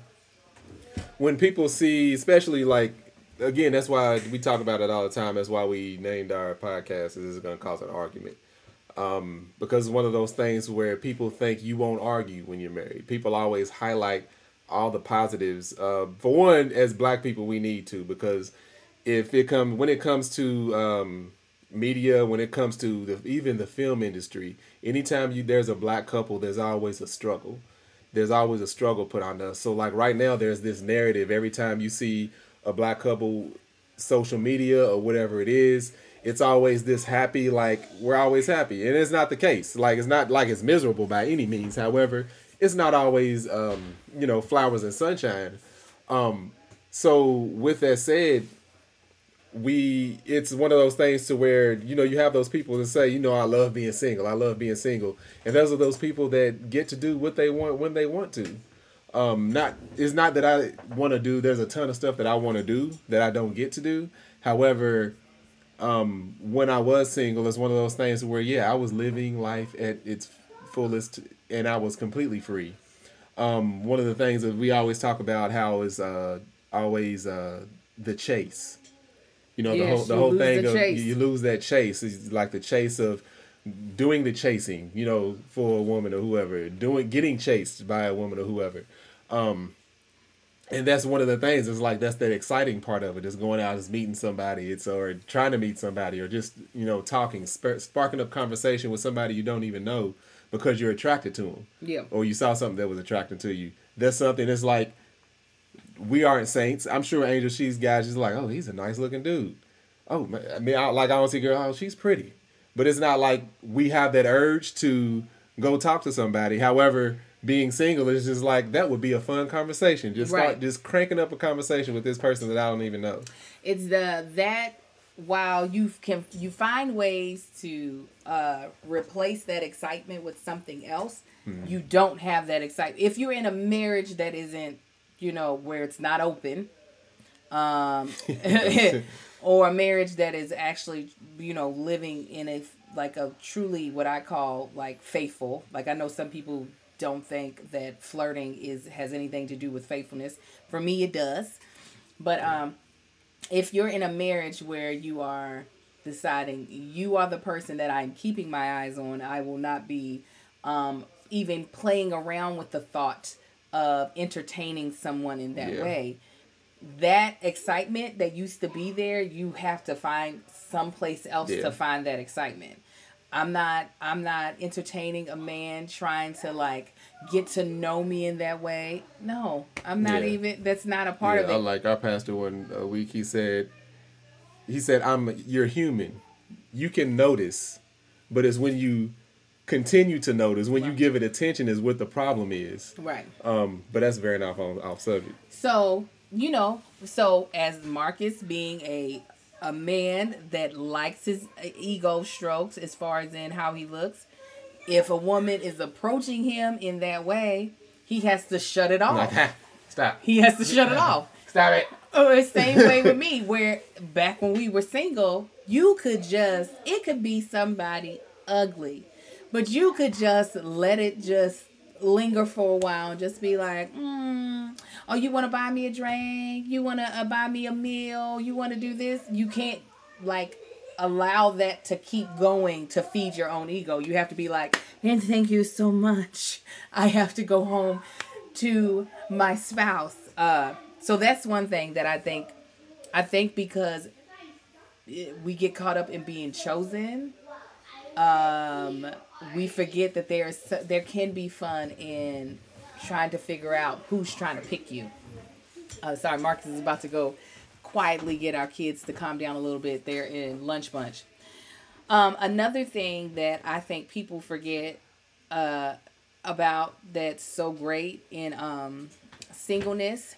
when people see, especially like, again, that's why we talk about it all the time. That's why we named our podcast. This is going to cause an argument. Um, because it's one of those things where people think you won't argue when you're married. People always highlight all the positives. Uh, for one, as black people, we need to, because if it come when it comes to um, media, when it comes to the, even the film industry, anytime you there's a black couple, there's always a struggle. There's always a struggle put on us. So like right now, there's this narrative. Every time you see a black couple, social media or whatever it is, it's always this happy, like we're always happy. And it's not the case. Like it's not like it's miserable by any means. However, it's not always, um, you know, flowers and sunshine. Um, so with that said, we it's one of those things to where, you know, you have those people that say, you know, I love being single. I love being single. And those are those people that get to do what they want when they want to. Um, not it's not that I want to do. There's a ton of stuff that I want to do that I don't get to do. However, um, when I was single, it's one of those things where, yeah, I was living life at its fullest and I was completely free. Um, one of the things that we always talk about how is uh, always uh, the chase. You know, Yes, the whole the you whole lose thing the of chase. you lose that chase. It's like the chase of doing the chasing, you know, for a woman or whoever, doing getting chased by a woman or whoever. Um, and that's one of the things. It's like that's that exciting part of it. Is going out, is meeting somebody, it's or trying to meet somebody, or just, you know, talking, sp- sparking up conversation with somebody you don't even know because you're attracted to them. Yeah. Or you saw something that was attracting to you. That's something that's like, we aren't saints. I'm sure Angel, she's guys just like, oh, he's a nice looking dude. Oh, man. I mean, I, like I don't see girl, oh, she's pretty. But it's not like we have that urge to go talk to somebody. However, being single is just like, that would be a fun conversation. Just Right. start just cranking up a conversation with this person that I don't even know. It's the that while you can you find ways to uh, replace that excitement with something else, Hmm. you don't have that excitement. If you're in a marriage that isn't, you know, where it's not open, um, or a marriage that is actually, you know, living in a like a truly what I call like faithful. Like I know some people don't think that flirting is has anything to do with faithfulness. For me, it does. But um, if you're in a marriage where you are deciding you are the person that I'm keeping my eyes on, I will not be um, even playing around with the thought of entertaining someone in that Yeah. way. That excitement that used to be there, you have to find someplace else Yeah. to find that excitement. I'm not I'm not entertaining a man trying to like get to know me in that way. No, I'm not Yeah. even that's not a part Yeah, of it. like our pastor one a week, he said, he said, I'm you're human. You can notice, but it's when you continue to notice, when you give it attention is what the problem is. Right. Um, but that's very off on off subject. So, you know, so as Marcus being a a man that likes his ego strokes as far as in how he looks, if a woman is approaching him in that way, he has to shut it off. Like, ha, stop. He has to shut it off. Stop it. Or the same way with me, where back when we were single, you could just, it could be somebody ugly, but you could just let it just linger for a while and just be like, mm, oh, you want to buy me a drink? You want to uh, buy me a meal? You want to do this? You can't, like, allow that to keep going to feed your own ego. You have to be like, and thank you so much. I have to go home to my spouse. Uh, so that's one thing that I think, I think because we get caught up in being chosen, um, we forget that there's, there can be fun in trying to figure out who's trying to pick you. Uh, sorry, Marcus is about to go quietly get our kids to calm down a little bit. They're in lunch bunch. Um, another thing that I think people forget uh, about that's so great in um, singleness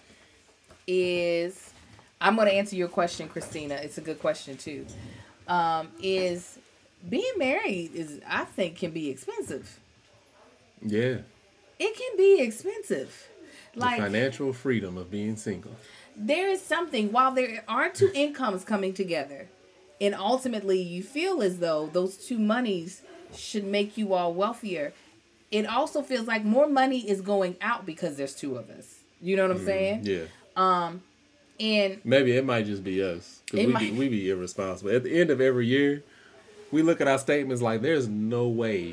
is, I'm going to answer your question, Christina. It's a good question too. Um, is being married is, I think, can be expensive. Yeah. It can be expensive. Like the financial freedom of being single. There is something, while there are two incomes coming together, and ultimately you feel as though those two monies should make you all wealthier, it also feels like more money is going out because there's two of us. You know what I'm mm, saying? Yeah. Um, and maybe it might just be us. Because we, might... be, we be irresponsible. At the end of every year, we look at our statements like there's no way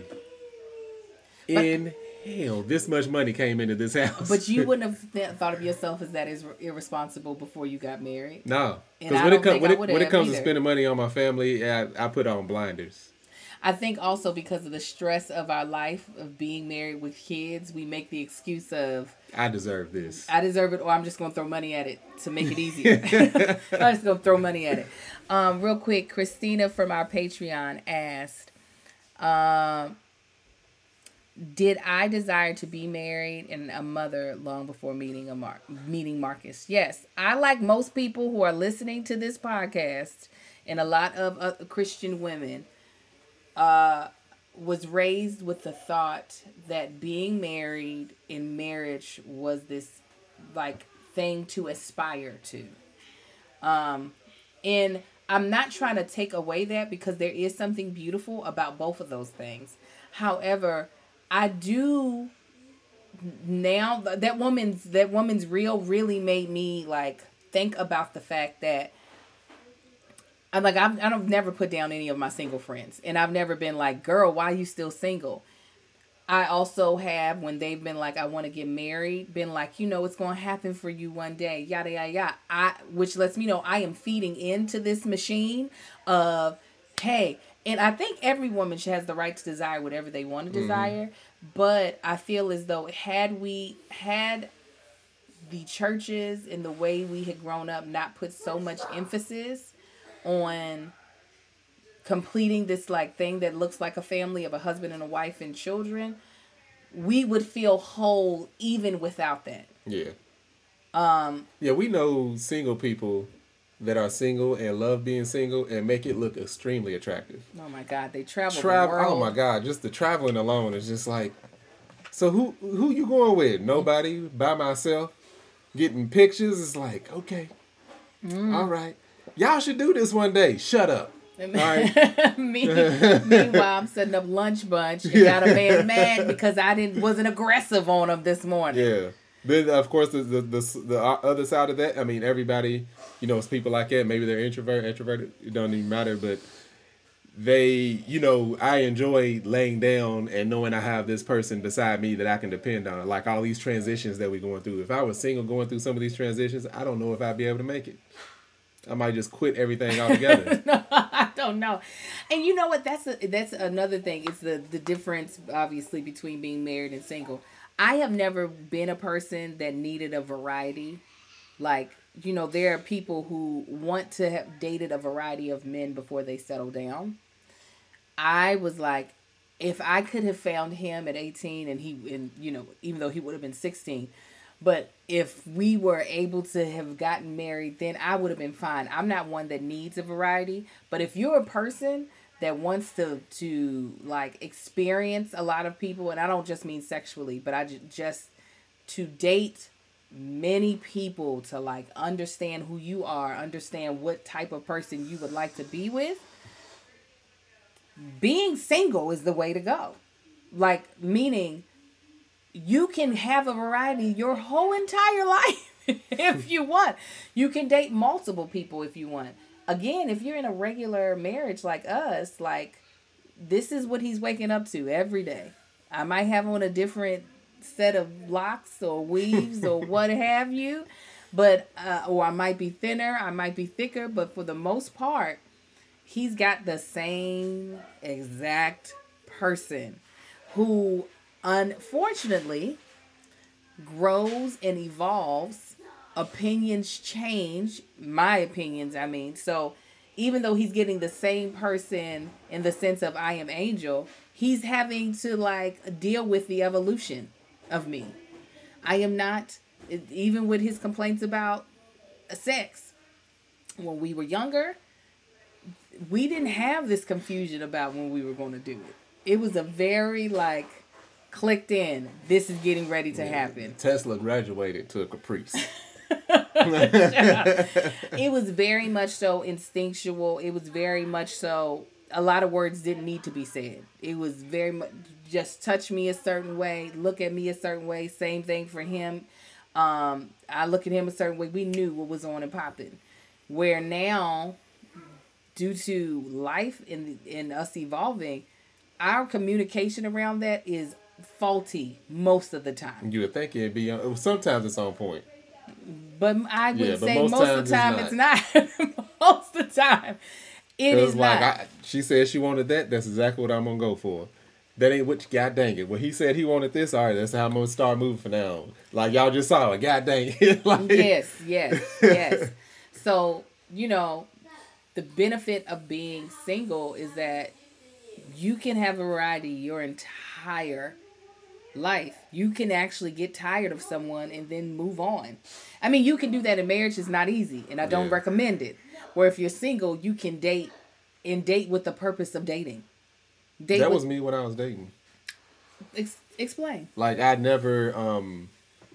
but, in hell this much money came into this house. But you wouldn't have th- thought of yourself as that is irresponsible before you got married. No. Because when, it, com- when, it, when it comes either. to spending money on my family, I, I put on blinders. I think also because of the stress of our life of being married with kids, we make the excuse of, I deserve this. I deserve it, or I'm just going to throw money at it to make it easier. I'm just going to throw money at it. Um, real quick, Christina from our Patreon asked, um, did I desire to be married and a mother long before meeting a Mar- meeting Marcus? Yes. I, like most people who are listening to this podcast and a lot of uh, Christian women, uh, was raised with the thought that being married in marriage was this like thing to aspire to. Um, and I'm not trying to take away that because there is something beautiful about both of those things. However, I do now that woman's that woman's reel really made me like think about the fact that I'm like I've, I've never put down any of my single friends, and I've never been like, girl, why are you still single? I also have, when they've been like, I want to get married, been like, you know, it's going to happen for you one day, yada, yada, yada. I, which lets me know I am feeding into this machine of, hey, and I think every woman has the right to desire whatever they want to mm-hmm. desire. But I feel as though had we had the churches and the way we had grown up not put so much emphasis on completing this like thing that looks like a family of a husband and a wife and children, we would feel whole even without that. Yeah. Um. Yeah, we know single people that are single and love being single and make it look extremely attractive. Oh my God, they travel Travel. the world. Oh my God, just the traveling alone is just like. So who who you going with? Nobody, by myself, getting pictures is like, okay, mm. all right, y'all should do this one day. Shut up. All right. Me, meanwhile, I'm setting up lunch bunch and yeah. got a man mad because I didn't wasn't aggressive on him this morning. Yeah. Then of course the, the the the other side of that, I mean, everybody, you know, it's people like that. Maybe they're introvert, introverted. It don't even matter, but they, you know, I enjoy laying down and knowing I have this person beside me that I can depend on. Like all these transitions that we're going through. If I was single going through some of these transitions, I don't know if I'd be able to make it. I might just quit everything altogether. No, I don't know. And you know what? That's a, that's another thing. It's the, the difference, obviously, between being married and single. I have never been a person that needed a variety. Like, you know, there are people who want to have dated a variety of men before they settle down. I was like, if I could have found him at eighteen and he, and you know, even though he would have been sixteen, but if we were able to have gotten married, then I would have been fine. I'm not one that needs a variety. But if you're a person that wants to, to like, experience a lot of people, and I don't just mean sexually, but I just, just to date many people, to, like, understand who you are, understand what type of person you would like to be with, being single is the way to go. Like, meaning you can have a variety your whole entire life if you want. You can date multiple people if you want. Again, if you're in a regular marriage like us, like, this is what he's waking up to every day. I might have on a different set of locks or weaves or what have you, but uh, or I might be thinner, I might be thicker, but for the most part, he's got the same exact person who, unfortunately, grows and evolves. Opinions change. My opinions, I mean. So even though he's getting the same person in the sense of I am Angel, he's having to like deal with the evolution of me. I am not, even with his complaints about sex. When we were younger, we didn't have this confusion about when we were going to do it. It was a very like clicked in. This is getting ready to yeah, happen. Tesla graduated to a Caprice. It was very much so instinctual. It was very much so, a lot of words didn't need to be said. It was very much just touch me a certain way, look at me a certain way. Same thing for him. Um, I look at him a certain way. We knew what was on and popping. Where now, due to life and and us evolving, our communication around that is faulty most of the time. You would think it'd be on, sometimes it's on point. But I would yeah, say most, most of the time it's not. It's not. Most of the time it is like not. I, she said she wanted that. That's exactly what I'm gonna go for. That ain't what. God dang it! When he said he wanted this, all right, that's how I'm gonna start moving from now on. Like y'all just saw it. God dang it! Like, yes, yes, yes. So you know, the benefit of being single is that you can have a variety your entire life. You can actually get tired of someone and then move on. I mean, you can do that in marriage. It's not easy, and I don't yeah. recommend it. Where if you're single, you can date and date with the purpose of dating. Date that with, was me when I was dating. Ex- explain. Like I never um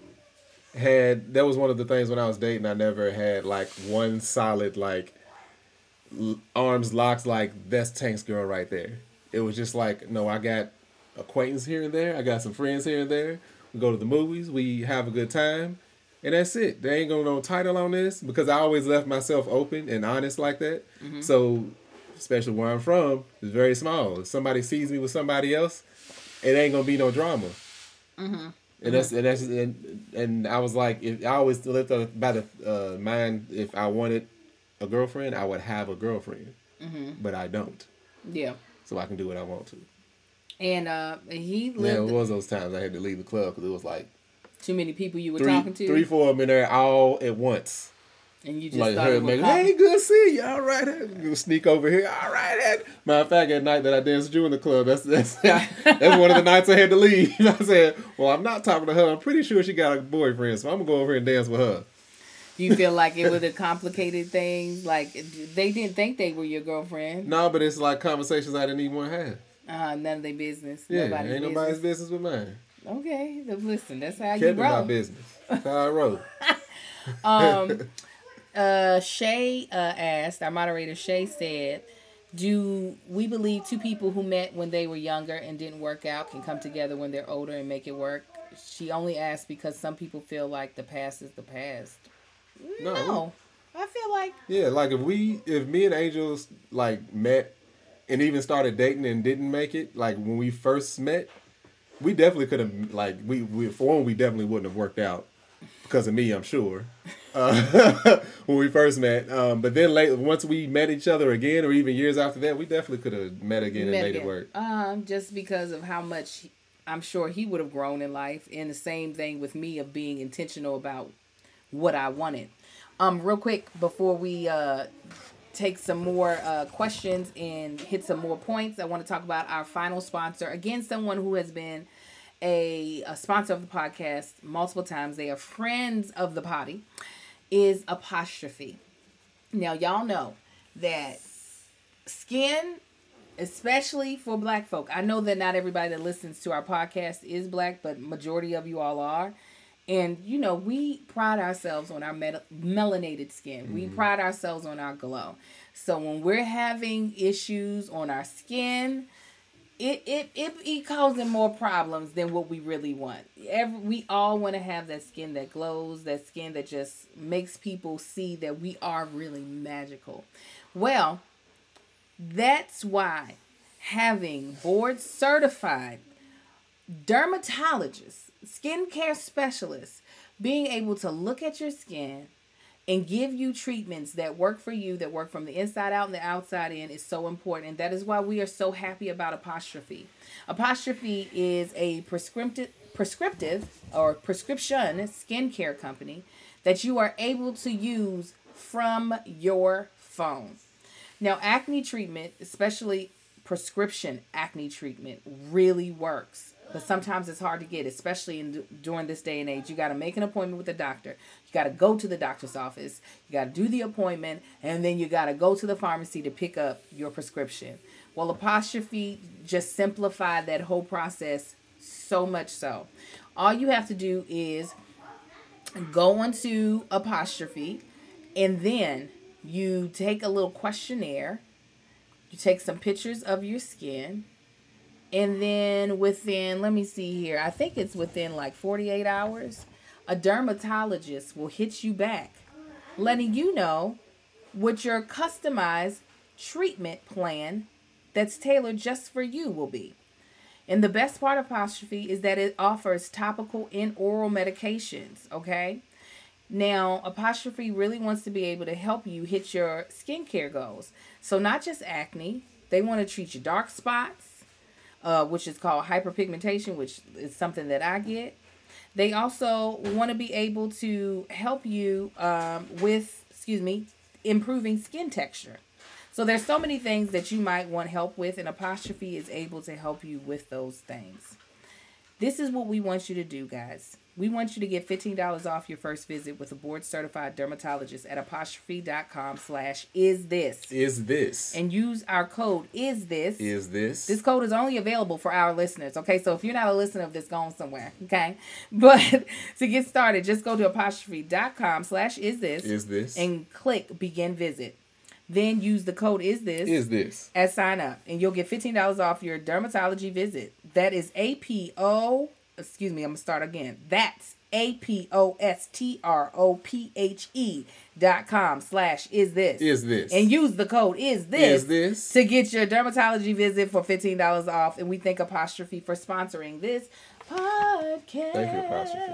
had. That was one of the things when I was dating. I never had like one solid like l- arms locks. Like that's Tank's girl right there. It was just like no, I got acquaintance here and there. I got some friends here and there. We go to the movies. We have a good time. And that's it. There ain't gonna no title on this because I always left myself open and honest like that. Mm-hmm. So, especially where I'm from, it's very small. If somebody sees me with somebody else, it ain't gonna be no drama. Mm-hmm. And mm-hmm. that's and that's and, and I was like, if I always lived by the uh, mind, if I wanted a girlfriend, I would have a girlfriend, mm-hmm. but I don't. Yeah. So I can do what I want to. And uh, he lived. Yeah, it was those times I had to leave the club because it was like. Too many people you were three, talking to? Three, four of them in there all at once. And you just like, started hey, hey, good to see you. All right. You sneak over here. All right. Matter of fact, at night that I danced with you in the club, that's that's that's one of the nights I had to leave. I said, well, I'm not talking to her. I'm pretty sure she got a boyfriend, so I'm going to go over here and dance with her. Do you feel like it would have complicated things? Like, they didn't think they were your girlfriend? No, but it's like conversations I didn't even want to have. Uh, none of their business. Yeah, nobody's ain't business. nobody's business with mine. Okay, listen, that's how Kept you roll. my business. That's how I roll. um, uh, Shay uh, asked, our moderator Shay said, do we believe two people who met when they were younger and didn't work out can come together when they're older and make it work? She only asked because some people feel like the past is the past. No, no I feel like... Yeah, like if we, if me and Angels like met and even started dating and didn't make it, like when we first met, we definitely could have, like, we, we for one, we definitely wouldn't have worked out because of me, I'm sure, uh, when we first met. Um, but then later, once we met each other again, or even years after that, we definitely could have met again met and made again. It work. Um, just because of how much I'm sure he would have grown in life. And the same thing with me of being intentional about what I wanted. Um, real quick, before we uh, take some more uh, questions and hit some more points, I want to talk about our final sponsor. Again, someone who has been a, a sponsor of the podcast multiple times. They are friends of the potty, is Apostrophe. Now, y'all know that skin, especially for black folk, I know that not everybody that listens to our podcast is black, but majority of you all are. And, you know, we pride ourselves on our mel- melanated skin. Mm-hmm. We pride ourselves on our glow. So when we're having issues on our skin, it it it, it causing more problems than what we really want. Every, we all want to have that skin that glows, that skin that just makes people see that we are really magical. Well, that's why having board certified dermatologists, skincare specialists, being able to look at your skin and give you treatments that work for you, that work from the inside out and the outside in is so important. And that is why we are so happy about Apostrophe. Apostrophe is a prescriptive, prescriptive or prescription skincare company that you are able to use from your phone. Now, acne treatment, especially prescription acne treatment, really works. But sometimes it's hard to get, especially in during this day and age. You got to make an appointment with the doctor. You got to go to the doctor's office. You got to do the appointment. And then you got to go to the pharmacy to pick up your prescription. Well, Apostrophe just simplified that whole process so much so. All you have to do is go onto Apostrophe, and then you take a little questionnaire. You take some pictures of your skin. And then within, let me see here, I think it's within like forty-eight hours, a dermatologist will hit you back, letting you know what your customized treatment plan that's tailored just for you will be. And the best part of Apostrophe is that it offers topical and oral medications, okay? Now, Apostrophe really wants to be able to help you hit your skincare goals. So not just acne, they want to treat your dark spots, Uh, which is called hyperpigmentation, which is something that I get. They also want to be able to help you um, with, excuse me, improving skin texture. So there's so many things that you might want help with, and Apostrophe is able to help you with those things. This is what we want you to do, guys. We want you to get fifteen dollars off your first visit with a board-certified dermatologist at apostrophe.com slash is this. Is this. And use our code is this. Is this. This code is only available for our listeners, okay? So if you're not a listener of this, gone somewhere, okay? But to get started, just go to apostrophe.com slash is this. Is this. And click begin visit. Then use the code is this. Is this. At sign up. And you'll get fifteen dollars off your dermatology visit. That is A P O... Excuse me, I'm going to start again. That's A-P-O-S-T-R-O-P-H-E dot com slash is this. Is this. And use the code is this. Is this. To get your dermatology visit for fifteen dollars off. And we thank Apostrophe for sponsoring this podcast. Thank you, Apostrophe.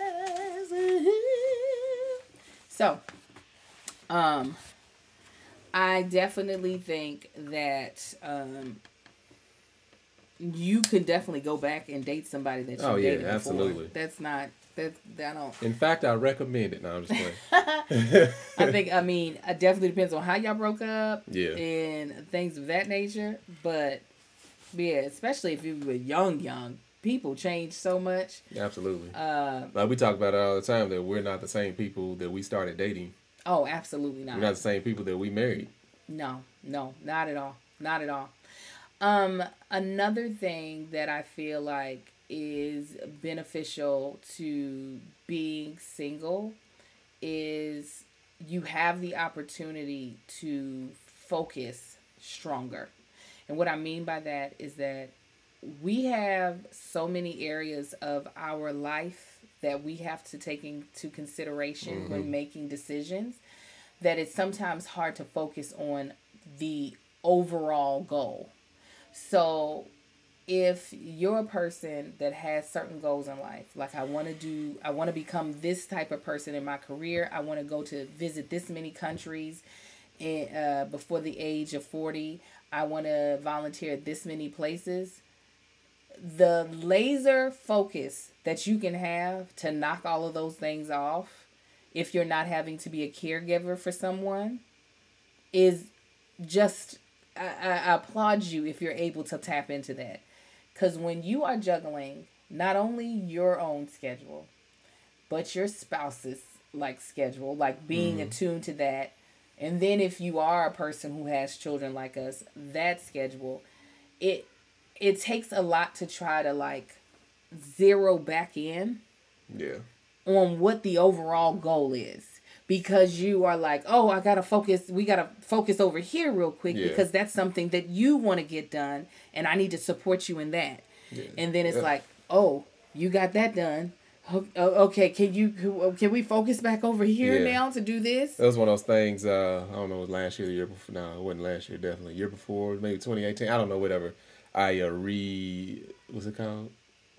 So, um, I definitely think that, um, you could definitely go back and date somebody that you oh, yeah, dated before. absolutely. That's not, that's, I don't. In fact, I recommend it. No, I'm just playing. I think, I mean, it definitely depends on how y'all broke up. Yeah. And things of that nature. But, yeah, especially if you were young, young. People change so much. Absolutely. Uh, like we talk about it all the time, that we're not the same people that we started dating. Oh, absolutely not. We're not the same people that we married. No, no, not at all. Not at all. Um, another thing that I feel like is beneficial to being single is you have the opportunity to focus stronger. And what I mean by that is that we have so many areas of our life that we have to take into consideration mm-hmm. when making decisions, that it's sometimes hard to focus on the overall goal. So if you're a person that has certain goals in life, like I want to do, I want to become this type of person in my career. I want to go to visit this many countries in, uh, before the age of forty. I want to volunteer at this many places. The laser focus that you can have to knock all of those things off, if you're not having to be a caregiver for someone, is just... I, I applaud you if you're able to tap into that. Because when you are juggling not only your own schedule, but your spouse's like schedule, like being mm. attuned to that. And then if you are a person who has children like us, that schedule, it it takes a lot to try to like zero back in yeah. on what the overall goal is. because you are like, oh, I gotta focus. We gotta focus over here real quick Yeah. because that's something that you want to get done, and I need to support you in that. Yeah. And then it's Yeah. like, oh, you got that done. O- Okay, can you can we focus back over here Yeah. now to do this? That was one of those things. Uh, I don't know, it was last year, the year before. No, it wasn't last year. Definitely year before, maybe twenty eighteen. I don't know, whatever. I uh, re what's it called?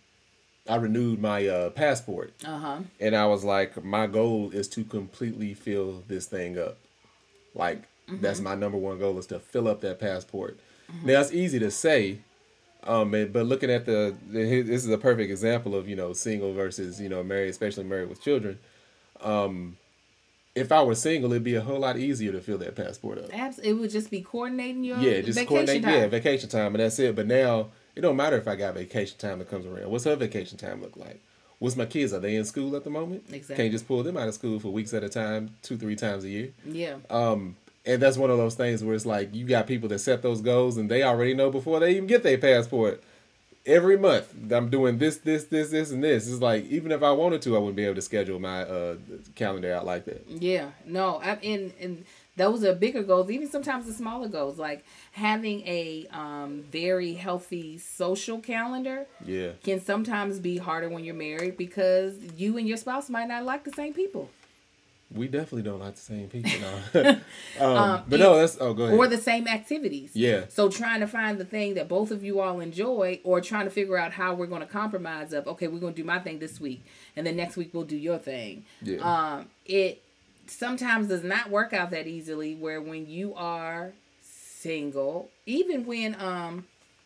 I renewed my uh, passport, Uh huh. and I was like, my goal is to completely fill this thing up. Like Mm-hmm. that's my number one goal is to fill up that passport. Now it's easy to say, um, and- but looking at the, the here- this is a perfect example of you know single versus you know married, especially married with children. Um, if I were single, it'd be a whole lot easier to fill that passport up. Abs- it would just be coordinating your Yeah, just vacation coordinate. time. Yeah, vacation time, and that's it. But now it don't matter if I got vacation time that comes around. What's her vacation time look like? What's my kids? Are they in school at the moment? Exactly. Can't just pull them out of school for weeks at a time, two, three times a year. Yeah. Um, and that's one of those things where it's like you got people that set those goals and they already know before they even get their passport. Every month I'm doing this, this, this, this, and this. It's like even if I wanted to, I wouldn't be able to schedule my uh, calendar out like that. Yeah, no, I, and and those are bigger goals. Even sometimes the smaller goals, like having a um, very healthy social calendar, Yeah. can sometimes be harder when you're married because you and your spouse might not like the same people, We definitely don't like the same people now. um, but no, that's oh go ahead. or the same activities. Yeah. So trying to find the thing that both of you all enjoy, or trying to figure out how we're going to compromise. Of okay, we're going to do my thing this week, and then next week we'll do your thing. Yeah. Um, it sometimes does not work out that easily. Where when you are single, even when um,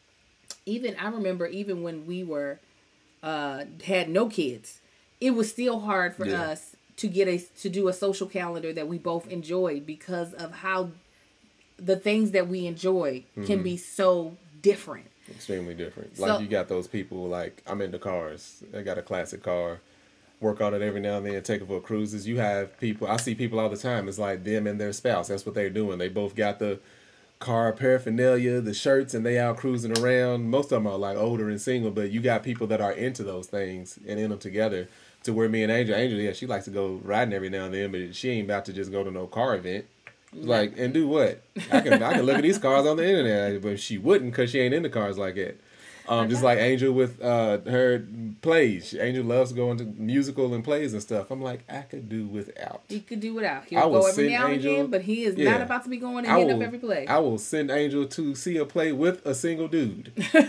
even I remember even when we were uh had no kids, it was still hard for Yeah. us to get a to do a social calendar that we both enjoyed because of how the things that we enjoy can be so different. Extremely different. So- Like you got those people like I'm into cars. I got a classic car. Work on it every now and then. Take it for cruises. You have people. I see people all the time. It's like them and their spouse. That's what they're doing. They both got the car paraphernalia, the shirts, and they out cruising around. Most of them are like older and single, but you got people that are into those things and in them together. To where me and Angel, Angel, yeah, she likes to go riding every now and then, but she ain't about to just go to no car event. Like, and do what? I can I can look at these cars on the internet, but she wouldn't because she ain't into cars like that. Um, just like Angel with uh, her plays. Angel loves going to musical and plays and stuff. I'm like, I could do without. He could do without. I He'll will go every send now and Angel- again, but he is yeah. not about to be going and I hitting will, up every play. I will send Angel to see a play with a single dude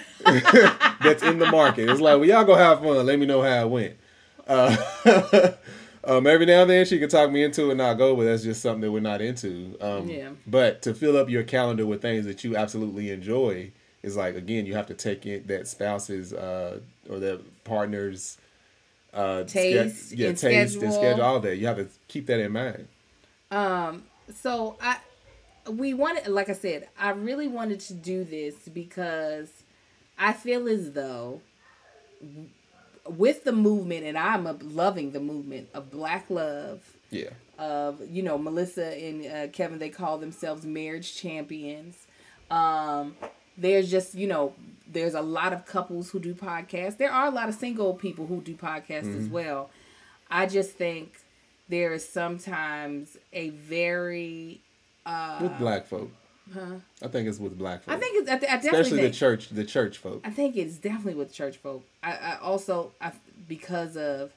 that's in the market. It's like, well, y'all go have fun. Let me know how it went. Uh, um, every now and then she can talk me into it and I'll go, but that's just something that we're not into. Um, Yeah. But to fill up your calendar with things that you absolutely enjoy is like, again, you have to take it that spouse's uh, or that partner's uh, Taste yeah, and taste and schedule. schedule, all that. You have to keep that in mind. Um, so I, we wanted, like I said, I really wanted to do this because I feel as though with the movement, and I'm a, loving the movement of Black love, Yeah. of, you know, Melissa and uh, Kevin, they call themselves marriage champions. Um, there's just, you know, there's a lot of couples who do podcasts. There are a lot of single people who do podcasts as well. I just think there is sometimes a very, uh, With black folk. I think it's with black folk. I think it's, I, I definitely especially think, the church, the church folk. I think it's definitely with church folk. I, I also, I, because of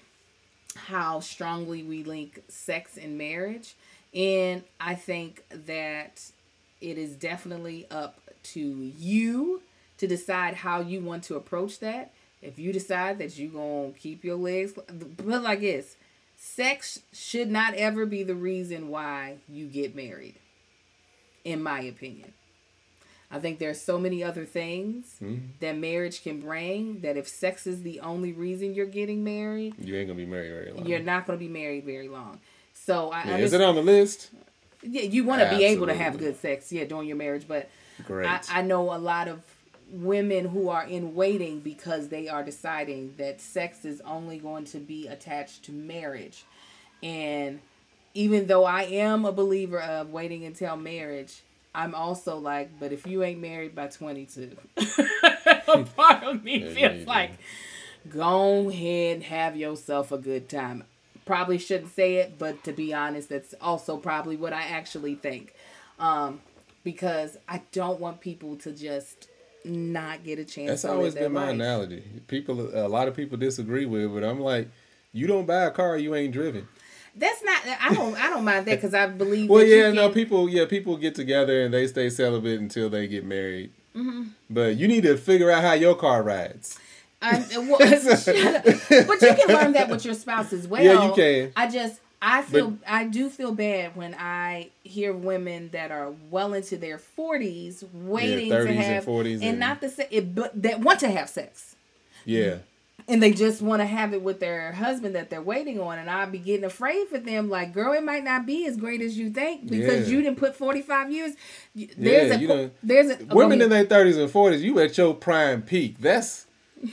how strongly we link sex and marriage. And I think that it is definitely up to you to decide how you want to approach that. If you decide that you're going to keep your legs, put like this, sex should not ever be the reason why you get married, in my opinion. I think there's so many other things Mm-hmm. that marriage can bring that if sex is the only reason you're getting married, You ain't gonna be married very long. you're not going to be married very long. So I, Yeah, I is just, it on the list? yeah, you want to be able to have Absolutely. good sex, yeah, during your marriage. But Great. I, I know a lot of women who are in waiting because they are deciding that sex is only going to be attached to marriage. And even though I am a believer of waiting until marriage, I'm also like, but if you ain't married by twenty-two, a part of me Yeah, feels you like, go ahead and have yourself a good time. probably shouldn't say it, but to be honest, that's also probably what I actually think. Um, because I don't want people to just not get a chance. That's to always live their been my life. analogy. People, a lot of people disagree with it, but I'm like, you don't buy a car you ain't driven. That's not. I don't. I don't mind that because I believe. Well, that yeah, you no, can, people, yeah, people get together and they stay celibate until they get married. Mm-hmm. But you need to figure out how your car rides. I, well, shut up. But you can learn that with your spouse as well. Yeah, you can. I just. I feel. But, I do feel bad when I hear women that are well into their forties waiting yeah, to thirties have and forties, and, and not the se- it, but that want to have sex. Yeah. And they just want to have it with their husband that they're waiting on. And I'll be getting afraid for them. Like, girl, it might not be as great as you think because Yeah. you didn't put forty-five years. There's Yeah, a, you know, there's a, oh, women in their thirties and forties, you at your prime peak. That's,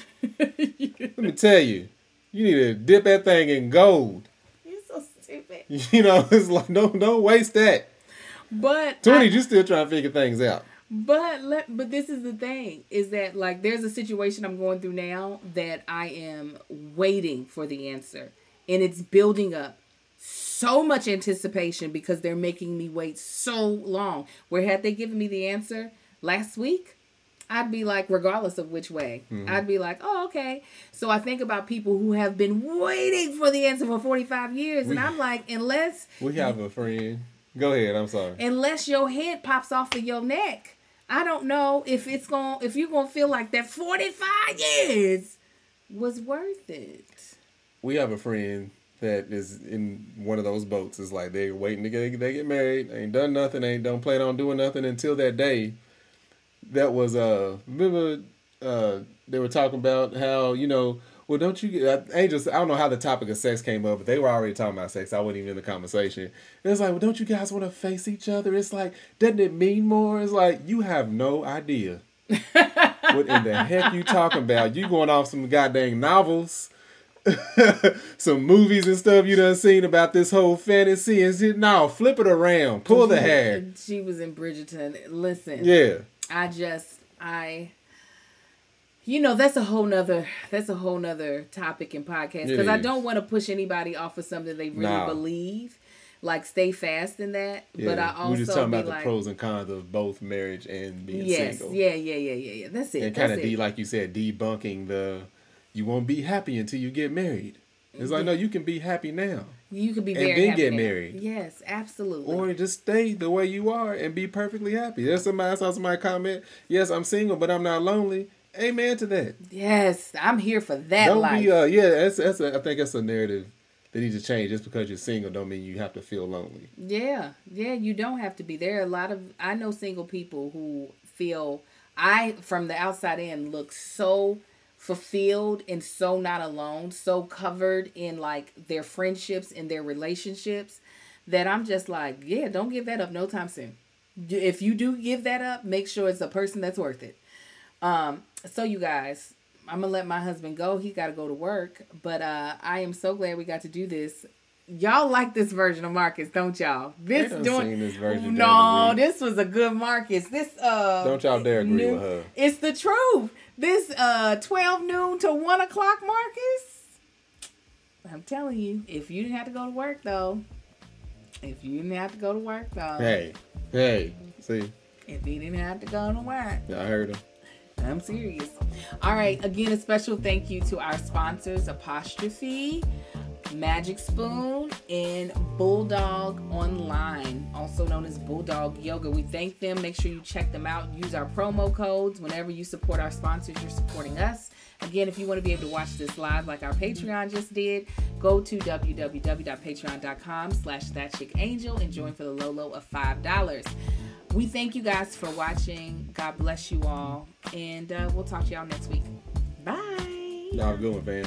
let me tell you, you need to dip that thing in gold. You're so stupid. You know, it's like, don't, don't waste that. But twenties, I, you still trying to figure things out. But let, but this is the thing, is that like there's a situation I'm going through now that I am waiting for the answer. And it's building up so much anticipation because they're making me wait so long. Where had they given me the answer last week, I'd be like, regardless of which way, mm-hmm. I'd be like, oh, okay. So I think about people who have been waiting for the answer for forty-five years. We, and I'm like, unless... We have a friend. Go ahead, I'm sorry. Unless your head pops off of your neck. I don't know if it's going if you're gonna feel like that forty-five years was worth it. We have a friend that is in one of those boats. It's like they're waiting to get they get married, ain't done nothing, ain't don't plan on doing nothing until that day. That was uh remember uh they were talking about how, you know, well, don't you uh, angels? I don't know how the topic of sex came up, but they were already talking about sex. I wasn't even in the conversation. And it's like, well, don't you guys want to face each other? It's like, doesn't it mean more? It's like, you have no idea what in the heck you talking about. You going off some goddamn novels, some movies and stuff you done seen about this whole fantasy. And shit. No, flip it around, pull the hair. She was in Bridgerton. Listen, yeah, I just I. You know, that's a whole nother that's a whole nother topic and podcast because I don't want to push anybody off of something they really nah. believe. Like, stay fast in that. Yeah. But I also we're just talking about like, the pros and cons of both marriage and being yes, single. Yeah, yeah, yeah, yeah, yeah. That's it. And kind of de- like you said, debunking the you won't be happy until you get married. It's like, yeah. no, you can be happy now. You can be very and then happy get now. married. Yes, absolutely. Or just stay the way you are and be perfectly happy. There's somebody I saw somebody comment, yes, I'm single, but I'm not lonely. Amen to that. Yes, I'm here for that don't life. Be, uh, yeah, that's, that's a, I think that's a narrative that needs to change. Just because you're single don't mean you have to feel lonely. Yeah, yeah, you don't have to be. There are a lot of, I know single people who feel, I, from the outside in, look so fulfilled and so not alone, so covered in like their friendships and their relationships that I'm just like, yeah, don't give that up no time soon. If you do give that up, make sure it's a person that's worth it. Um, so you guys, I'm gonna let my husband go. He got to go to work, but uh, I am so glad we got to do this. Y'all like this version of Marcus, don't y'all? This I doing seen this version. no, this was a good Marcus. This uh, don't y'all dare agree new, with her. It's the truth. This uh, twelve noon to one o'clock, Marcus. I'm telling you, if you didn't have to go to work though, if you didn't have to go to work though, hey, hey, see, if you didn't have to go to work, I heard him. I'm serious. All right. Again, a special thank you to our sponsors, Apostrophe, Magic Spoon, and Bulldog Online, also known as Bulldog Yoga. We thank them. Make sure you check them out. Use our promo codes. Whenever you support our sponsors, you're supporting us. Again, if you want to be able to watch this live like our Patreon just did, go to www.patreon.com slash thatchickangel and join for the low low of five dollars. We thank you guys for watching. God bless you all. And uh, we'll talk to y'all next week. Bye. Y'all have a good one, fam.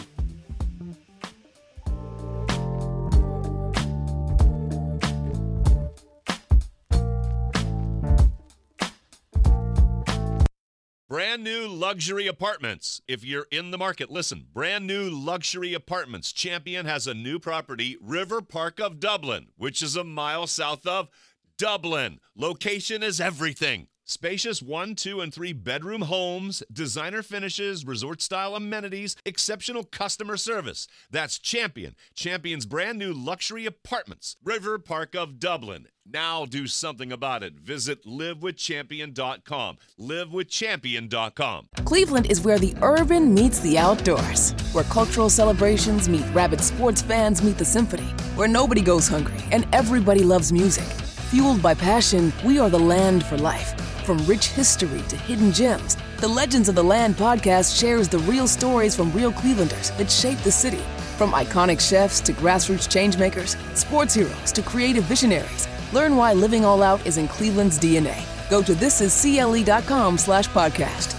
Brand new luxury apartments. If you're in the market, listen. Brand new luxury apartments. Champion has a new property, River Park of Dublin, which is a mile south of Dublin. Location is everything. Spacious one, two, and three bedroom homes, designer finishes, resort-style amenities, exceptional customer service. That's Champion. Champion's brand new luxury apartments. River Park of Dublin. Now do something about it. Visit live with champion dot com. live with champion dot com. Cleveland is where the urban meets the outdoors, where cultural celebrations meet rabid sports fans meet the symphony, where nobody goes hungry and everybody loves music. Fueled by passion, we are the land for life. From rich history to hidden gems, the Legends of the Land podcast shares the real stories from real Clevelanders that shape the city. From iconic chefs to grassroots changemakers, sports heroes to creative visionaries, learn why living all out is in Cleveland's D N A. Go to thisiscle.com slash podcast.